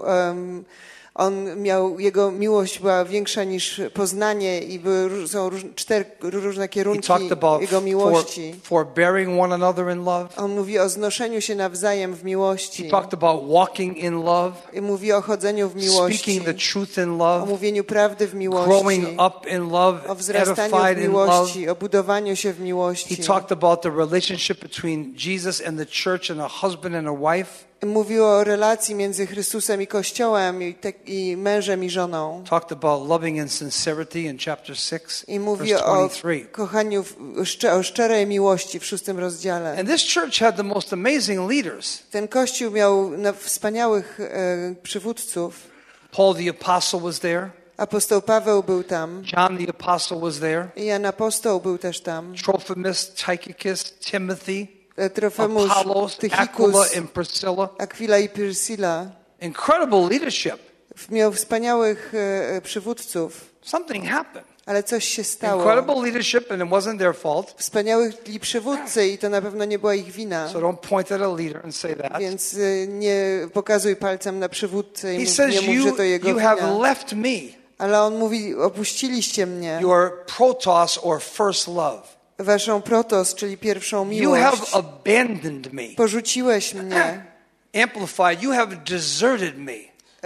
jego miłość była większa niż poznanie i są 4 różne He kierunki talked about jego miłości. forbearing one another in love. On mówi o znoszeniu się nawzajem w miłości. He talked about walking in love, I mówi o chodzeniu w miłości, speaking the truth in o love, mówieniu prawdy w miłości, growing up in love, o wzrastaniu edified w in love. miłości, o budowaniu się w He miłości. talked about the relationship between Jesus and the church and a husband and a wife. Mówił o relacji między Chrystusem i Kościołem i mężem i żoną. Talked about loving in sincerity in chapter 6, I mówi verse o 23. kochaniu, o szczerej miłości w 6 rozdziale. And this church had the most amazing leaders. Ten Kościół miał wspaniałych przywódców. Paul the apostle was there. Apostoł Paweł był tam. John the apostle was there. I Jan Apostoł był też tam. Trophimus, Tychicus, Timothy, Trofemus, Apollos, Aquila Tychicus, and Priscilla. Aquila i Priscilla. Incredible leadership. Miał wspaniałych przywódców, Something happened. ale coś się stało. Incredible leadership, and it wasn't their fault. Wspaniałych przywódcy i to na pewno nie była ich wina. So don't point at a leader and say that. Więc nie pokazuj palcem na przywódcę i He nie says, mów, że to jego you have wina. left me, Ale on mówi, opuściliście mnie, your protos or first love. waszą protos, czyli pierwszą You have miłość. abandoned me. Porzuciłeś mnie, Amplified, you have deserted me.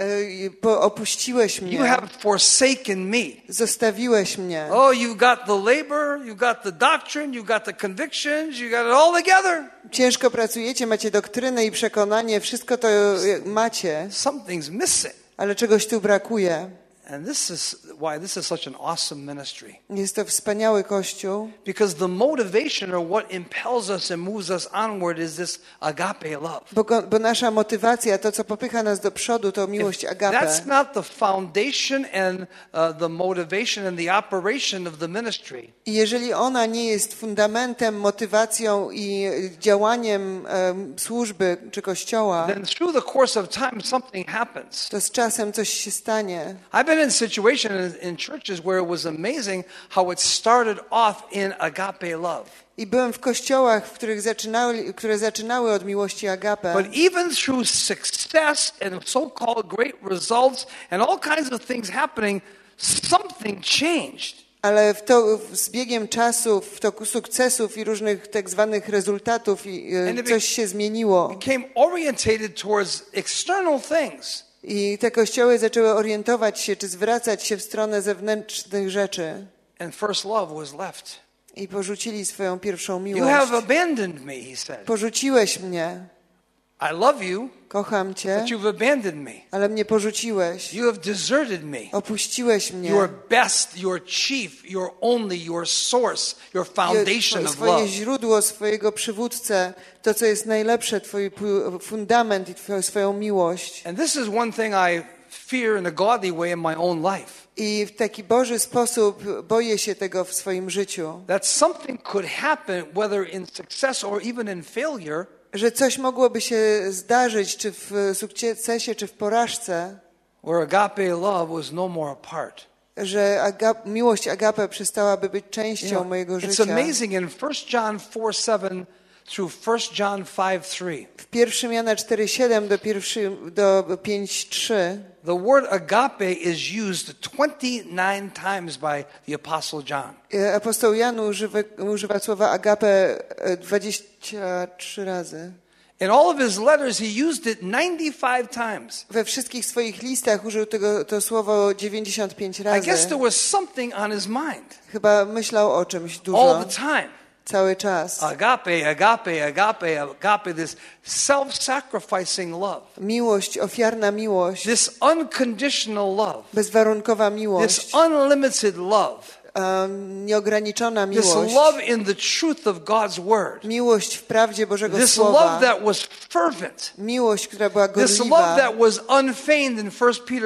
opuściłeś You mnie, have forsaken me. zostawiłeś mnie. Oh, you got the labor, you got the doctrine, you got the convictions, you got it all together. Ciężko pracujecie, macie doktrynę i przekonanie, wszystko to macie, Something's missing. ale czegoś tu brakuje. And this is why this is such an awesome ministry. Jest to wspaniały Kościół, Because the motivation or what impels us and moves us onward is this agape love. bo nasza motywacja, to co popycha nas do przodu, to miłość agape. That's not the foundation and the motivation and the operation of the ministry. I jeżeli ona nie jest fundamentem, motywacją i działaniem służby czy Kościoła, Then through the course of time something happens. to z czasem coś się stanie. I've been in situations in churches where it was amazing how it started off in agape love. I byłem w kościołach, które zaczynały od miłości agape. But even through success and so-called great results and all kinds of things happening, something changed. Ale z biegiem czasu, w toku sukcesów i różnych tak zwanych rezultatów coś się zmieniło. Became orientated towards external things. I te kościoły zaczęły orientować się, czy zwracać się w stronę zewnętrznych rzeczy. And first love was left. I porzucili swoją pierwszą You miłość. have abandoned me, he said. Porzuciłeś mnie, I love you, kocham cię, but you've abandoned me. ale mnie porzuciłeś. You have deserted me. Opuściłeś mnie. Your best, your chief, your only, your source, your foundation of Swoje love. źródło, swojego przywódcę, to co jest najlepsze, twój fundament i swoją miłość. And this is one thing I fear in a godly way in my own life. I w taki Boży sposób boję się tego w swoim życiu. That something could happen, whether in success or even in failure, Że coś mogłoby się zdarzyć, czy w sukcesie, czy w porażce, where agape love was no more a part. że miłość agape przestałaby być częścią mojego It's życia. amazing in 1 John 4:7, through 1 John 5:3. W 1 Jana 4:7 do 5:3 The word agape is used 29 times by the Apostle John. apostoł Jan używa słowa agape 23 razy. In all of his letters he used it 95 times. We wszystkich swoich listach użył to słowo 95 I razy. guess there was something on his mind Chyba myślał o czymś dużo. all the time. Cały czas. Agape, agape, agape, agape, this self-sacrificing love. Miłość, ofiarna miłość, This unconditional love. bezwarunkowa This miłość, unlimited love. nieograniczona This miłość, love in the truth of God's word. miłość w prawdzie Bożego This Słowa, love that was fervent. miłość, która była This love gorliwa, that was unfeigned in 1 Peter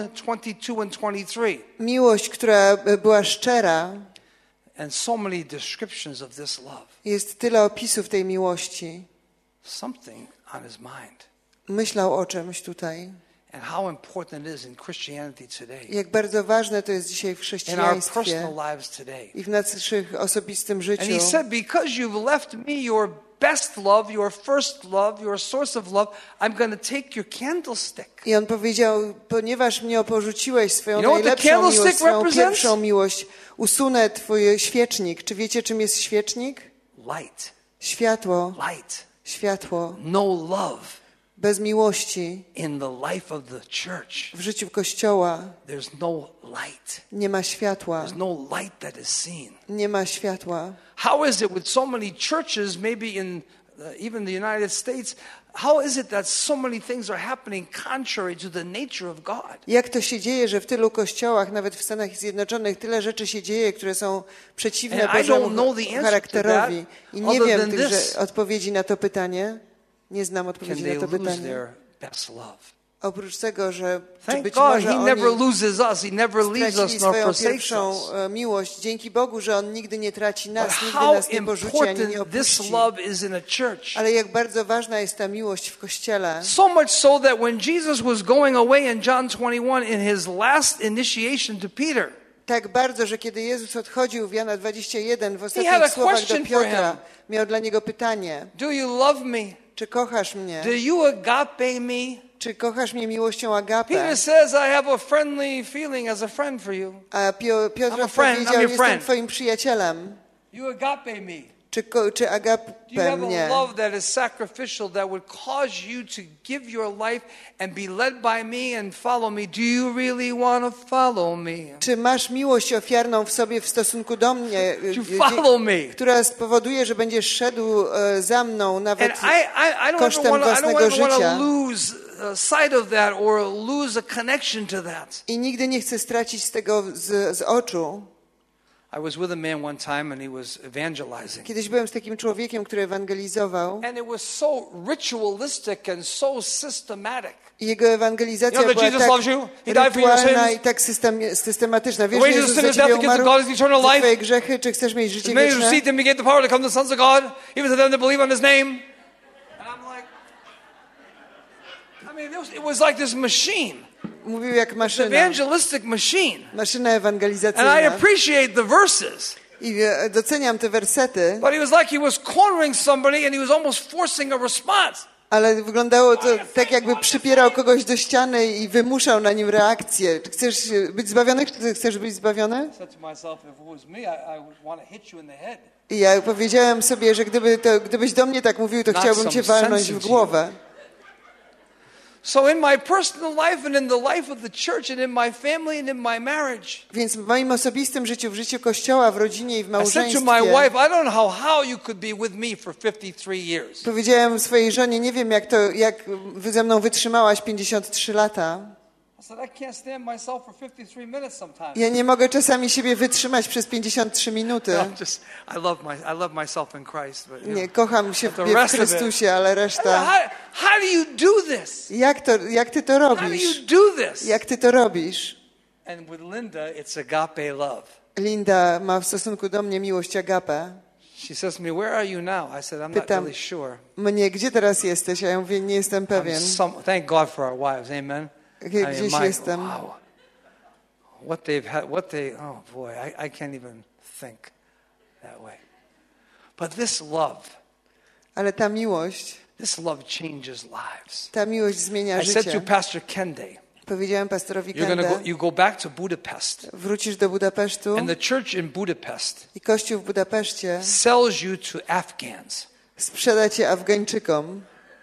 1:22 and 23. miłość, która była szczera. And so many descriptions of this love. Jest tyle opisów tej miłości. Something on his mind. Myślał o czymś tutaj. And how important it is in Christianity today. Jak bardzo ważne to jest dzisiaj w In our chrześcijaństwie personal lives today. i w naszym osobistym And życiu. he said, because you've left me your best love, your first love, your source of love, I'm going to take your candlestick. I on powiedział, ponieważ mnie porzuciłeś swoją You know what the najlepszą candlestick miłość, swoją represents? pierwszą miłość, usunę twój świecznik. Czy wiecie, czym jest świecznik? Light. Światło. Light. Światło. No love Bez miłości in the life of the church. w życiu Kościoła There's no light. nie ma światła. There's no light that is seen. Nie ma światła. How is it with so many churches, maybe in even the United States, how is it that so many things are happening contrary to the nature of God? Jak to się dzieje, że w tylu kościołach, nawet w Stanach Zjednoczonych, tyle rzeczy się dzieje, które są przeciwne And I don't know Bożemu the answer charakterowi? to I that, nie other wiem than tychże this. odpowiedzi na to pytanie. Nie znam Can odpowiedzi they na to lose pytanie. their best love? Oprócz tego, że czy Thank być God może he oni never loses us. He never leaves stracili us nor swoją forsakes pierwszą us. Miłość. Dzięki Bogu, że On nigdy nie traci But nas, nigdy how nas nie porzuci ani nie important this opuści. love is in a church. Ale jak bardzo ważna jest ta miłość w Kościele. So much so that when Jesus was going away in John 21 in his last initiation to Peter, Tak bardzo, że kiedy Jezus odchodził w Jana 21 w had a ostatnich słowach do question for Piotra, him. miał dla niego pytanie: do you love me? czy kochasz mnie? Do you agape me? Czy kochasz mnie miłością agape? Peter says, I have a friendly feeling as a friend for you. A Piotr I'm a friend, I'm odpowiedział: your jestem friend. twoim przyjacielem. You agape me. Czy Do you agape have mnie? a love that is sacrificial, that would cause you to give your life and be led by me and follow me? Do you really want to follow me? Czy masz miłość ofiarną w sobie w stosunku do mnie, You follow me. która spowoduje, że będziesz szedł za mną nawet And I don't kosztem ever want własnego to życia? lose sight of that or lose a connection to that. I nigdy nie chcę stracić z tego z oczu. I was with a man one time and he was evangelizing. Kiedyś byłem z takim człowiekiem, który ewangelizował. And it was so ritualistic and so systematic. I jego ewangelizacja You know that była Jesus tak loves you? He died for your rytualna sins? i tak systematyczna. Wiesz, The że wages of Jezus sin za is ciebie death, the gift of umarł God is eternal za life. twoje grzechy. Czy chcesz mieć życie As many as wieczne? received him, he gave the power to become the sons of God, even to them that believe on his name. And I'm like, I mean, it was like this machine, Mówił jak this maszyna. evangelistic machine. Maszyna And I ewangelizacyjna. appreciate the verses. I doceniam te wersety, But he was like he was cornering somebody and he was almost forcing a response. ale wyglądało to tak, jakby przypierał kogoś do ściany i wymuszał na nim reakcję. Czy chcesz być zbawiony? Czy chcesz być zbawiony? I said to myself, if it was me, I would want to hit you in the head. I ja powiedziałem sobie, że gdybyś do mnie tak mówił, to Not chciałbym some cię walnąć sense w into głowę. So in my personal life and in the life of the church and in my family and in my marriage, Więc w moim osobistym życiu, w życiu Kościoła, w rodzinie i w I said to małżeństwie my wife, I don't know how you could be with me for 53 years. powiedziałem swojej żonie, nie wiem jak ze mną wytrzymałaś 53 lata. I said, I can't stand myself for 53 minutes sometimes. Ja nie mogę czasami siebie wytrzymać przez 53 minuty. I love myself in Christ. But, Nie, kocham się But the w rest of it- Chrystusie, ale reszta... How do you do this? Jak ty to How do robisz? you do this? Jak ty to robisz? And with Linda, it's agape love. Linda ma w stosunku do mnie miłość agape. She says to me, where are you now? I said, I'm not Pytam really sure. mnie, gdzie teraz jesteś? A ja mówię, nie jestem pewien. Thank God for our wives, amen? Gdzieś jestem. Wow. Oh boy, I can't even think that way. But this love, Ale ta miłość, this love changes lives. ta miłość zmienia I said to życie. Pastor Kende, Powiedziałem pastorowi you're Kende, you go back to Budapest, wrócisz do Budapesztu and the church in Budapest i kościół w Budapeszcie sells you to Afghans. sprzeda cię Afgańczykom.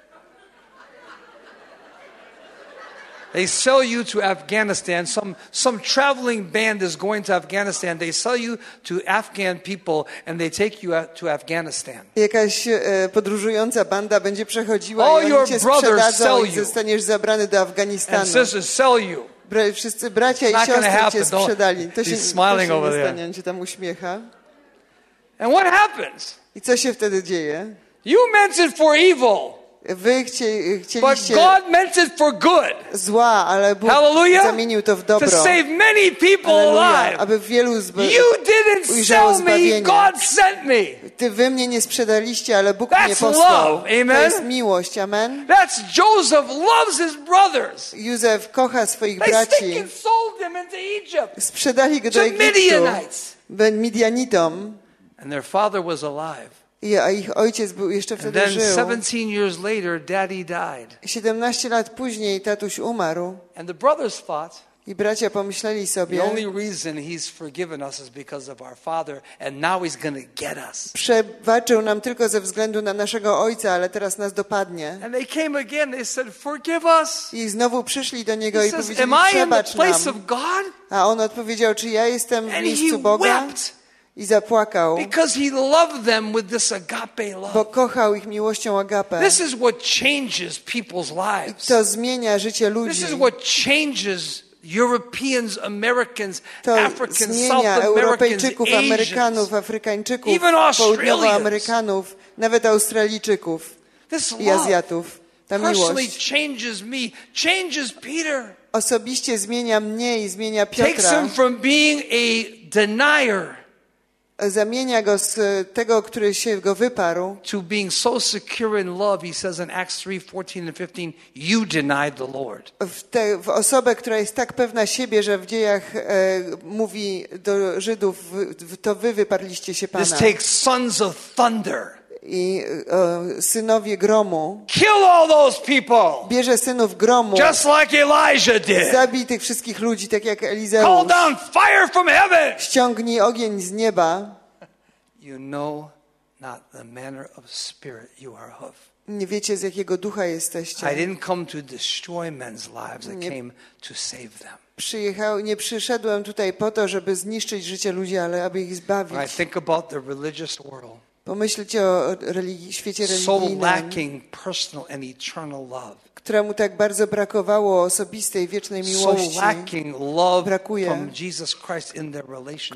They sell you to Afghanistan. Some traveling band is going to Afghanistan. They sell you to Afghan people and they take you to Afghanistan. Jakaś podróżująca banda będzie przechodziła All i your oni cię brothers sprzedadzą sell i you. zostaniesz zabrany do And Afganistanu. sisters sell you. Wszyscy bracia i It's not gonna siostry happen. cię sprzedali. To się, He's smiling to się over nie there. stanie, on cię tam uśmiecha. And what happens? I co się wtedy dzieje? You meant it for evil, Wy but chcieliście God meant it for good. zła, ale Bóg Hallelujah. zamienił to w dobro. To save many people Halleluja. alive. Aby wielu You didn't ujrzało sell me, zbawienie. God sent me. Wy mnie nie sprzedaliście, ale Bóg That's mnie posłał. love. Amen. To jest miłość. Amen. That's Joseph loves his brothers. Józef kocha swoich They braci. stinking sold him into Egypt. Sprzedali go do To Egiptu, Midianites. Midianitom, And their father was alive. a ich ojciec był jeszcze And wtedy then żył. 17 years later, daddy died. 17 lat później tatuś umarł And the brothers thought, i bracia pomyśleli the sobie, only reason he's forgiven us is because of our father, and now he's going to get us. przebaczył nam tylko ze względu na naszego ojca, ale teraz nas dopadnie. And they came again, they said, forgive us. I znowu przyszli do niego He i says, powiedzieli, am I in the przebacz place nam. of God? A on odpowiedział, czy ja jestem w And miejscu he Boga? wept I zapłakał, because he loved them with this agape bo love. kochał ich miłością agape. This is what changes people's lives. To zmienia życie This ludzi. is what changes Europeans, Americans, To Africans, South zmienia Americans, Europejczyków, Asians. Amerykanów, Afrykańczyków, Even Australians. Południowoamerykanów, nawet Australijczyków This i love Azjatów. Ta personally miłość changes me, changes Peter. osobiście zmienia mnie i zmienia Takes Piotra. him from being a denier Zamienia go z tego, który się go wyparł, to being so secure in love. He says in Acts 3:14 and 15, you denied the Lord. w osobę, która jest tak pewna siebie, że w dziejach mówi do Żydów, to wy wyparliście się Pana. This takes sons of thunder. I synowie gromu, Kill all those people. bierze synów gromu, Just like Elijah did. zabij tych wszystkich ludzi, tak jak Call Elizeusz. down fire from heaven. Ściągnij ogień z nieba. You know not the manner of spirit you are of. Nie wiecie, z jakiego ducha I jesteście. didn't come to destroy men's lives. I Nie. came to save them. Nie przyszedłem tutaj po to, żeby zniszczyć życie ludzi, ale aby ich When I zbawić. think about the religious world, Pomyślcie o świecie so religijnym, lacking personal and eternal love, któremu tak bardzo brakowało osobistej, wiecznej so miłości, lacking love brakuje, from Jesus Christ in their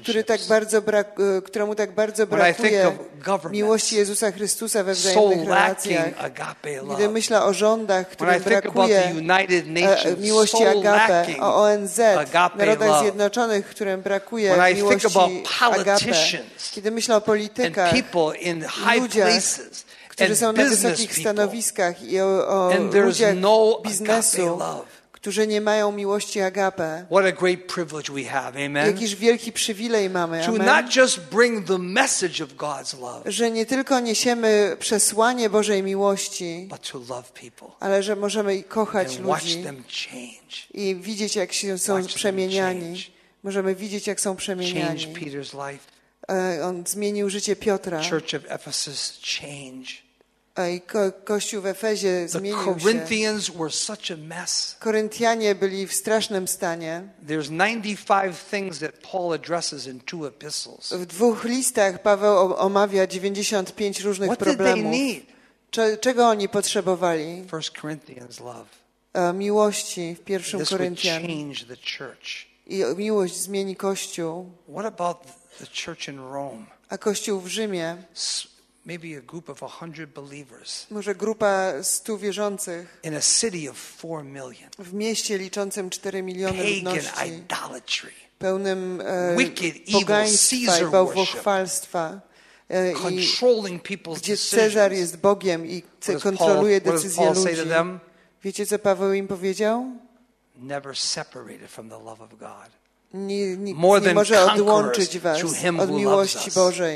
któremu tak bardzo When I think brakuje of governments, miłości Jezusa Chrystusa we so wzajemnych lacking relacjach. agape Kiedy love. myślę o rządach, When I którym think about brakuje the United Nations, miłości so agape, lacking o ONZ, agape Narodach love. Zjednoczonych, którym brakuje When I think miłości about agape. politicians Kiedy myślę o and politykach, people in high ludziach, places którzy są and na business wysokich people, stanowiskach i o and there's ludziach no biznesu, agape love. którzy nie mają miłości agape. What a great privilege we have, amen? Jakiż wielki przywilej mamy, To amen? not just bring the message of God's love, Że nie tylko niesiemy przesłanie Bożej miłości, but to love people ale że możemy kochać and watch ludzi them change. i widzieć, jak się są Watch them przemieniani. change. Możemy widzieć, jak są Change przemieniani. Peter's life. On zmienił życie Piotra. Church of Ephesus change. I Kościół w Efezie The zmienił się. Corinthians were such a mess. Koryntianie byli w strasznym stanie. There's 95 things that Paul addresses in 2 epistles. W 2 listach Paweł omawia 95 różnych What did they problemów. need? Czego oni potrzebowali? 1 Corinthians love. Miłości w 1 This would Koryntian. change the church. I miłość zmieni Kościół. What about the church in Rome? A Kościół w Rzymie, Maybe a group of 100 believers może grupa 100 wierzących in a city of 4 million. w mieście liczącym 4 miliony Pagan ludności, idolatry. pełnym Wicked, evil pogaństwa i Caesar bałwochwalstwa. I Controlling people's gdzie Cezar decisions. jest Bogiem i What does kontroluje Paul- what does decyzje Paul say ludzi. to them? Wiecie, co Paweł im powiedział? Never separated from the love of God. Nikt More nie than może conquerors odłączyć was through him od who miłości loves us. Bożej.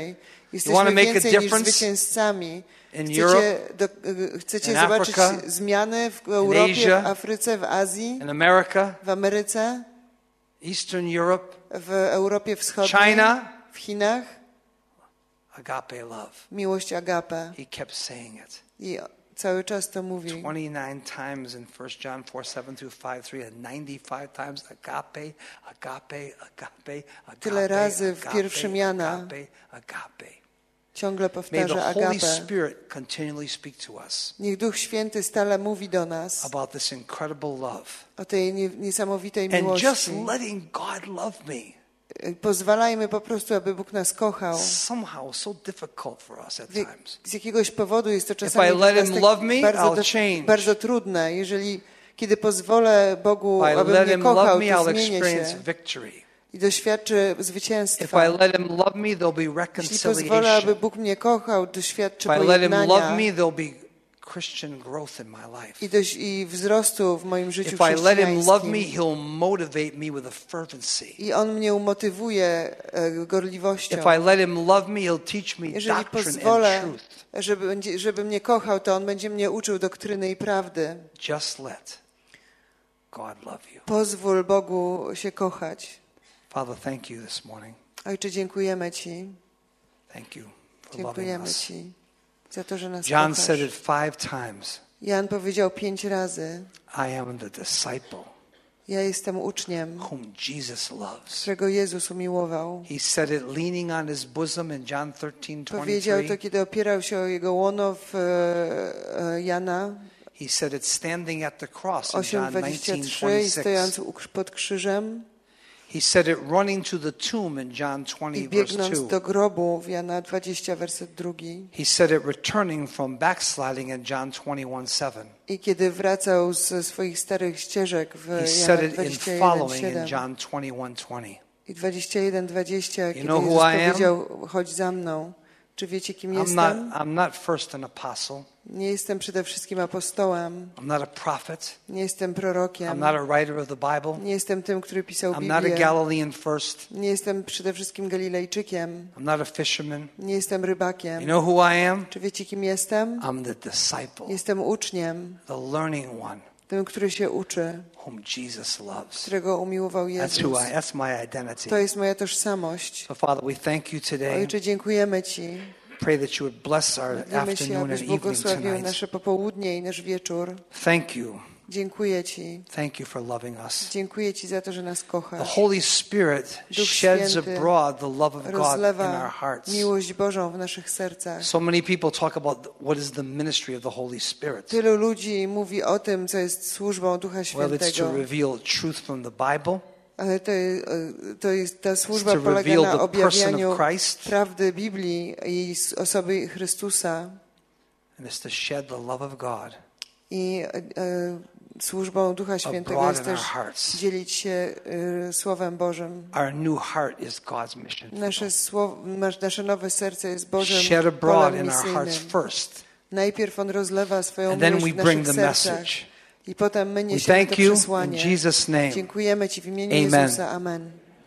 Jesteśmy make a więcej niż difference zwycięzcami. in Europe, Chcecie in zobaczyć Africa, zmiany w in Europie, Asia, w Afryce, w Azji, in America, w Ameryce, Eastern Europe, w Europie Wschodniej, China. w Chinach? Agape love. Miłość agape. He kept saying it. I cały czas to mówi. 29 times in 1 John 4:7-5:3 and 95 times agape, agape, agape, agape. Tyle razy w pierwszym Jana Agape, agape. ciągle May powtarza the Holy agape. Spirit continually speak to us Niech Duch Święty stale mówi do nas about this incredible love. o tej niesamowitej And just miłości. letting God love me. Pozwalajmy po prostu, aby Bóg nas kochał. Somehow so difficult for us at times. Z jakiegoś powodu jest to czasami If I dla let nas him love me, bardzo, I'll change. bardzo trudne. Kiedy pozwolę Bogu, If I aby let mnie him love kochał, me, to I'll zmienię experience się victory. i doświadczę If zwycięstwa. I let him love me, there'll be Jeśli pozwolę, aby reconciliation. Bóg mnie kochał, doświadczę If I let him love pojednania me, there'll be Christian growth in my life. i wzrostu w moim życiu If I let him love me, chrześcijańskim. he'll motivate me with a fervency. I On mnie umotywuje gorliwością. If I let him love me, he'll teach me Jeżeli doctrine pozwolę, and truth. żeby mnie kochał, to On będzie mnie uczył doktryny i prawdy. Just let God love you. Pozwól Bogu się kochać. Father, thank you this morning. Ojcze, dziękujemy Ci. Thank you for loving Dziękujemy us. Ci za to, że nas John kochasz. said it 5 times. Jan powiedział 5 razy: I am the disciple ja jestem uczniem, whom Jesus loves. którego Jezus umiłował. He said it leaning on his bosom in John 13:23. Powiedział to, kiedy opierał się o Jego łono w Jana He said it standing at the cross in John 8:23 i stojąc 19:26. pod krzyżem He said it running to the tomb in John 20 i verse biegnąc 2. do grobu w Jana 20, werset 2. He said it returning from backsliding in John 21:7. I kiedy wracał ze swoich starych ścieżek w He Jana said it in following in 21:7 John 21:20. i 21:20, kiedy know Jezus who I am? powiedział: chodź za mną. Czy wiecie, kim jestem? I'm not first an apostle. Nie jestem przede wszystkim apostołem. I'm not a prophet. Nie jestem I'm prorokiem. not a writer of the Bible. Nie jestem tym, który pisał I'm not a Biblię. Galilean first. Nie jestem przede wszystkim Galilejczykiem. I'm not a fisherman. Nie jestem rybakiem. You know who I am? Czy wiecie, kim jestem? I'm the disciple, Jestem uczniem, the learning one, tym, który się uczy, whom Jesus loves. którego umiłował Jezus. That's my identity. To jest moja tożsamość. So Father, we thank you today. Ojcze, dziękujemy Ci. Pray that you would bless our Modlimy się, afternoon and abyś evening błogosławił tonight. nasze popołudnie i nasz wieczór. Thank you. Dziękuję Ci. Thank you for loving us. Dziękuję Ci za to, że nas The kochasz. Holy Spirit Duch sheds Święty abroad the love of God in our rozlewa hearts. miłość Bożą w naszych sercach. So many people talk about what is the ministry of the Holy Spirit. Tylu ludzi mówi o tym, co jest służbą Ducha Well, it's Świętego. to reveal truth from the Bible, Ale ta służba to polega reveal na the person objawianiu of Christ. prawdy Biblii i osoby Chrystusa. and it's to shed the love of God I służbą Ducha Świętego abroad jest in our też hearts. dzielić się Słowem Bożym. Our new heart is God's mission. Nasze nowe serce jest Bożym Shed abroad polem in our hearts misyjnym. first, Najpierw On rozlewa swoją and then miłość we w bring naszych the sercach message. i potem my We niesiemy to thank you in przesłanie. Jesus' name. Dziękujemy Ci w imieniu Amen. Jezusa. Amen.